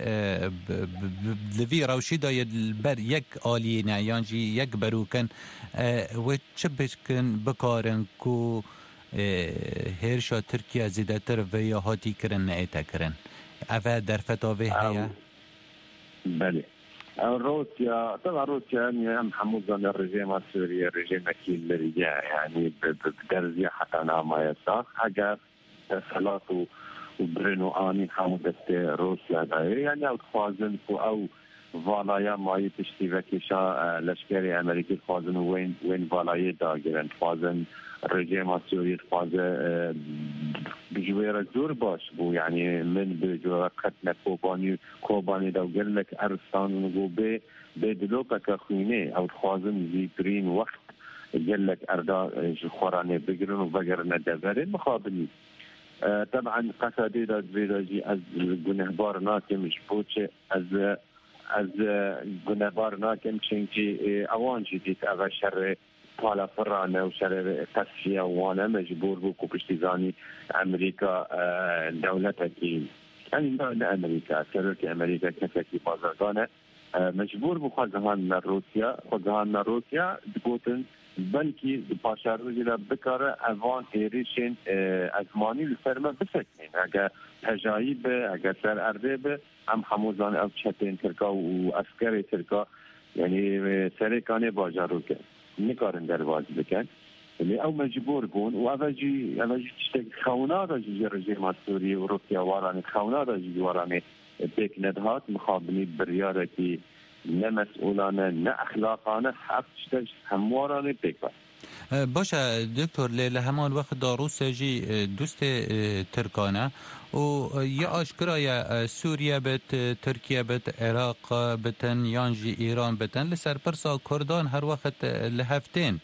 لوی روشی داید بر یک آلی نیان جی یک بروکن و چه بشکن بکارن که هرشا ترکیه زیده تر و یا هاتی کرن نعیتا کرن اوه در فتاوه هیا؟ بله روسيا طبعا روسيا يعني هم حموزان الرجيم السوري الرجيم اكيد لرجاء يعني بدرجه حتى انا ما يساق حاجه صلاته وبرنو اني حمودت روسيا داير يعني او خوازن او فالايا ما يتشتي وكيشا لشكري امريكي خوازن وين وين فالايا داغرن خوازن الرجيم السوري خوازن بجوير زور باش بو يعني من بجوير قتل كوباني كوباني دو قال لك ارسان نقول بي بدلوكا كخوينه او خوازن زيترين وقت قال لك اردا خورانه بقرن وبقرن دبرين مخابني أه طبعا قصدي دا فيداجي از گنهبار ناكم جبوچه از از گنهبار ناكم چنكي اوان جديد اغا شر حالا فرانه و شر تصفیه وانا مجبور بو کو پشتیزانی امریکا دولتا کی یعنی نه امریکا سرک امریکا کسی بازرگانه مجبور بو خواهان روسیا خواهان روسیا دگوتن بلکی پاشاروزی را بکاره اوان ایریشن ازمانی لسرمه بسکنین اگه هجایی به اگه سر ارده به هم حموزان او چتین ترکا و اسکر ترکا یعنی سرکانه باجارو که نکارن در باز بکن ولی او مجبور بون و اوجی اوجی تشتک خونا را جی رژیم سوری و روسیا وارانه خونا را جی وارانه بیک ندهات مخابنی بریاره که نه مسئولانه نه اخلاقانه حق تشتک هموارانه بیک بار باشه دکتر لیله همان وقت داروس جی دوست ترکانه و یا آشکرای سوریه بت ترکیه بت عراق بتن یانجی ایران بتن لسر پرسا کردان هر وقت لهفتین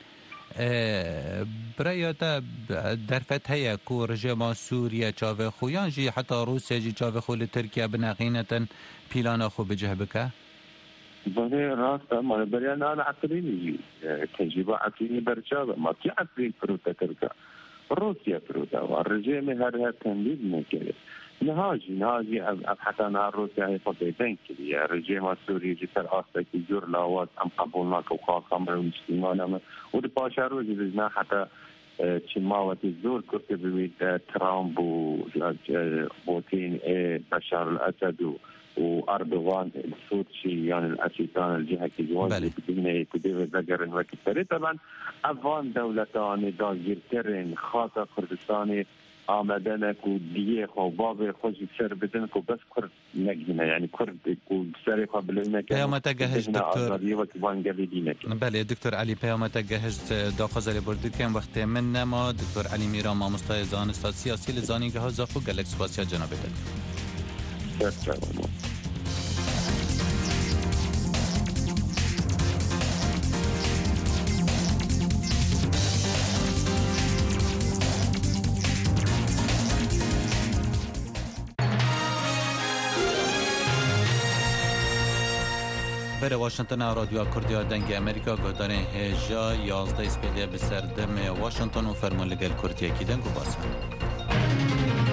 برایتا در فتحه کو رژیم سوریه چاوه خو یانجی حتی روسیه جی چاوه خو لترکیه بناقینتن پیلانا خو بجه بکه بله راست ما بریان آن عقلینی تجربه عقلینی برچاوه ما کی عقلین فروتا ترکا روسيا فروتا والرجيم هذا تنديد مكير نهاجي نهاجي حتى نهار روسيا هي فضيتين كذي الرجيم السوري جسر أصلا كجور لاوات أم قبولناك وخاصم المسلمين ودباشا روسيا بجنا حتى تشماوة الزور كنت بميت ترامب وبوتين بشار الأسد واردوغان السوري يعني الاسيتان الجهه كجوان بدنا كده ذكرن وكثر طبعا افغان دولتان داگیرترین خاصه کردستان آمدن کو دیه خو باب خوش سر بدن کو بس کرد نگینه یعنی کرد کو سر قبل نه پیامت گهش دکتر بله دکتر علی پیامت گهش داخل بردکم وقت من نما دکتر علی میرا ما مستای دانشگاه سیاسی لزانی که ها زخو گلکس واسیا جناب دکتر بر واشنگتن رادیو کردی دنگ امریکا گودان هجا یازده اسپیده بسردم واشنگتن و فرمان لگل کردی کی دنگو باسن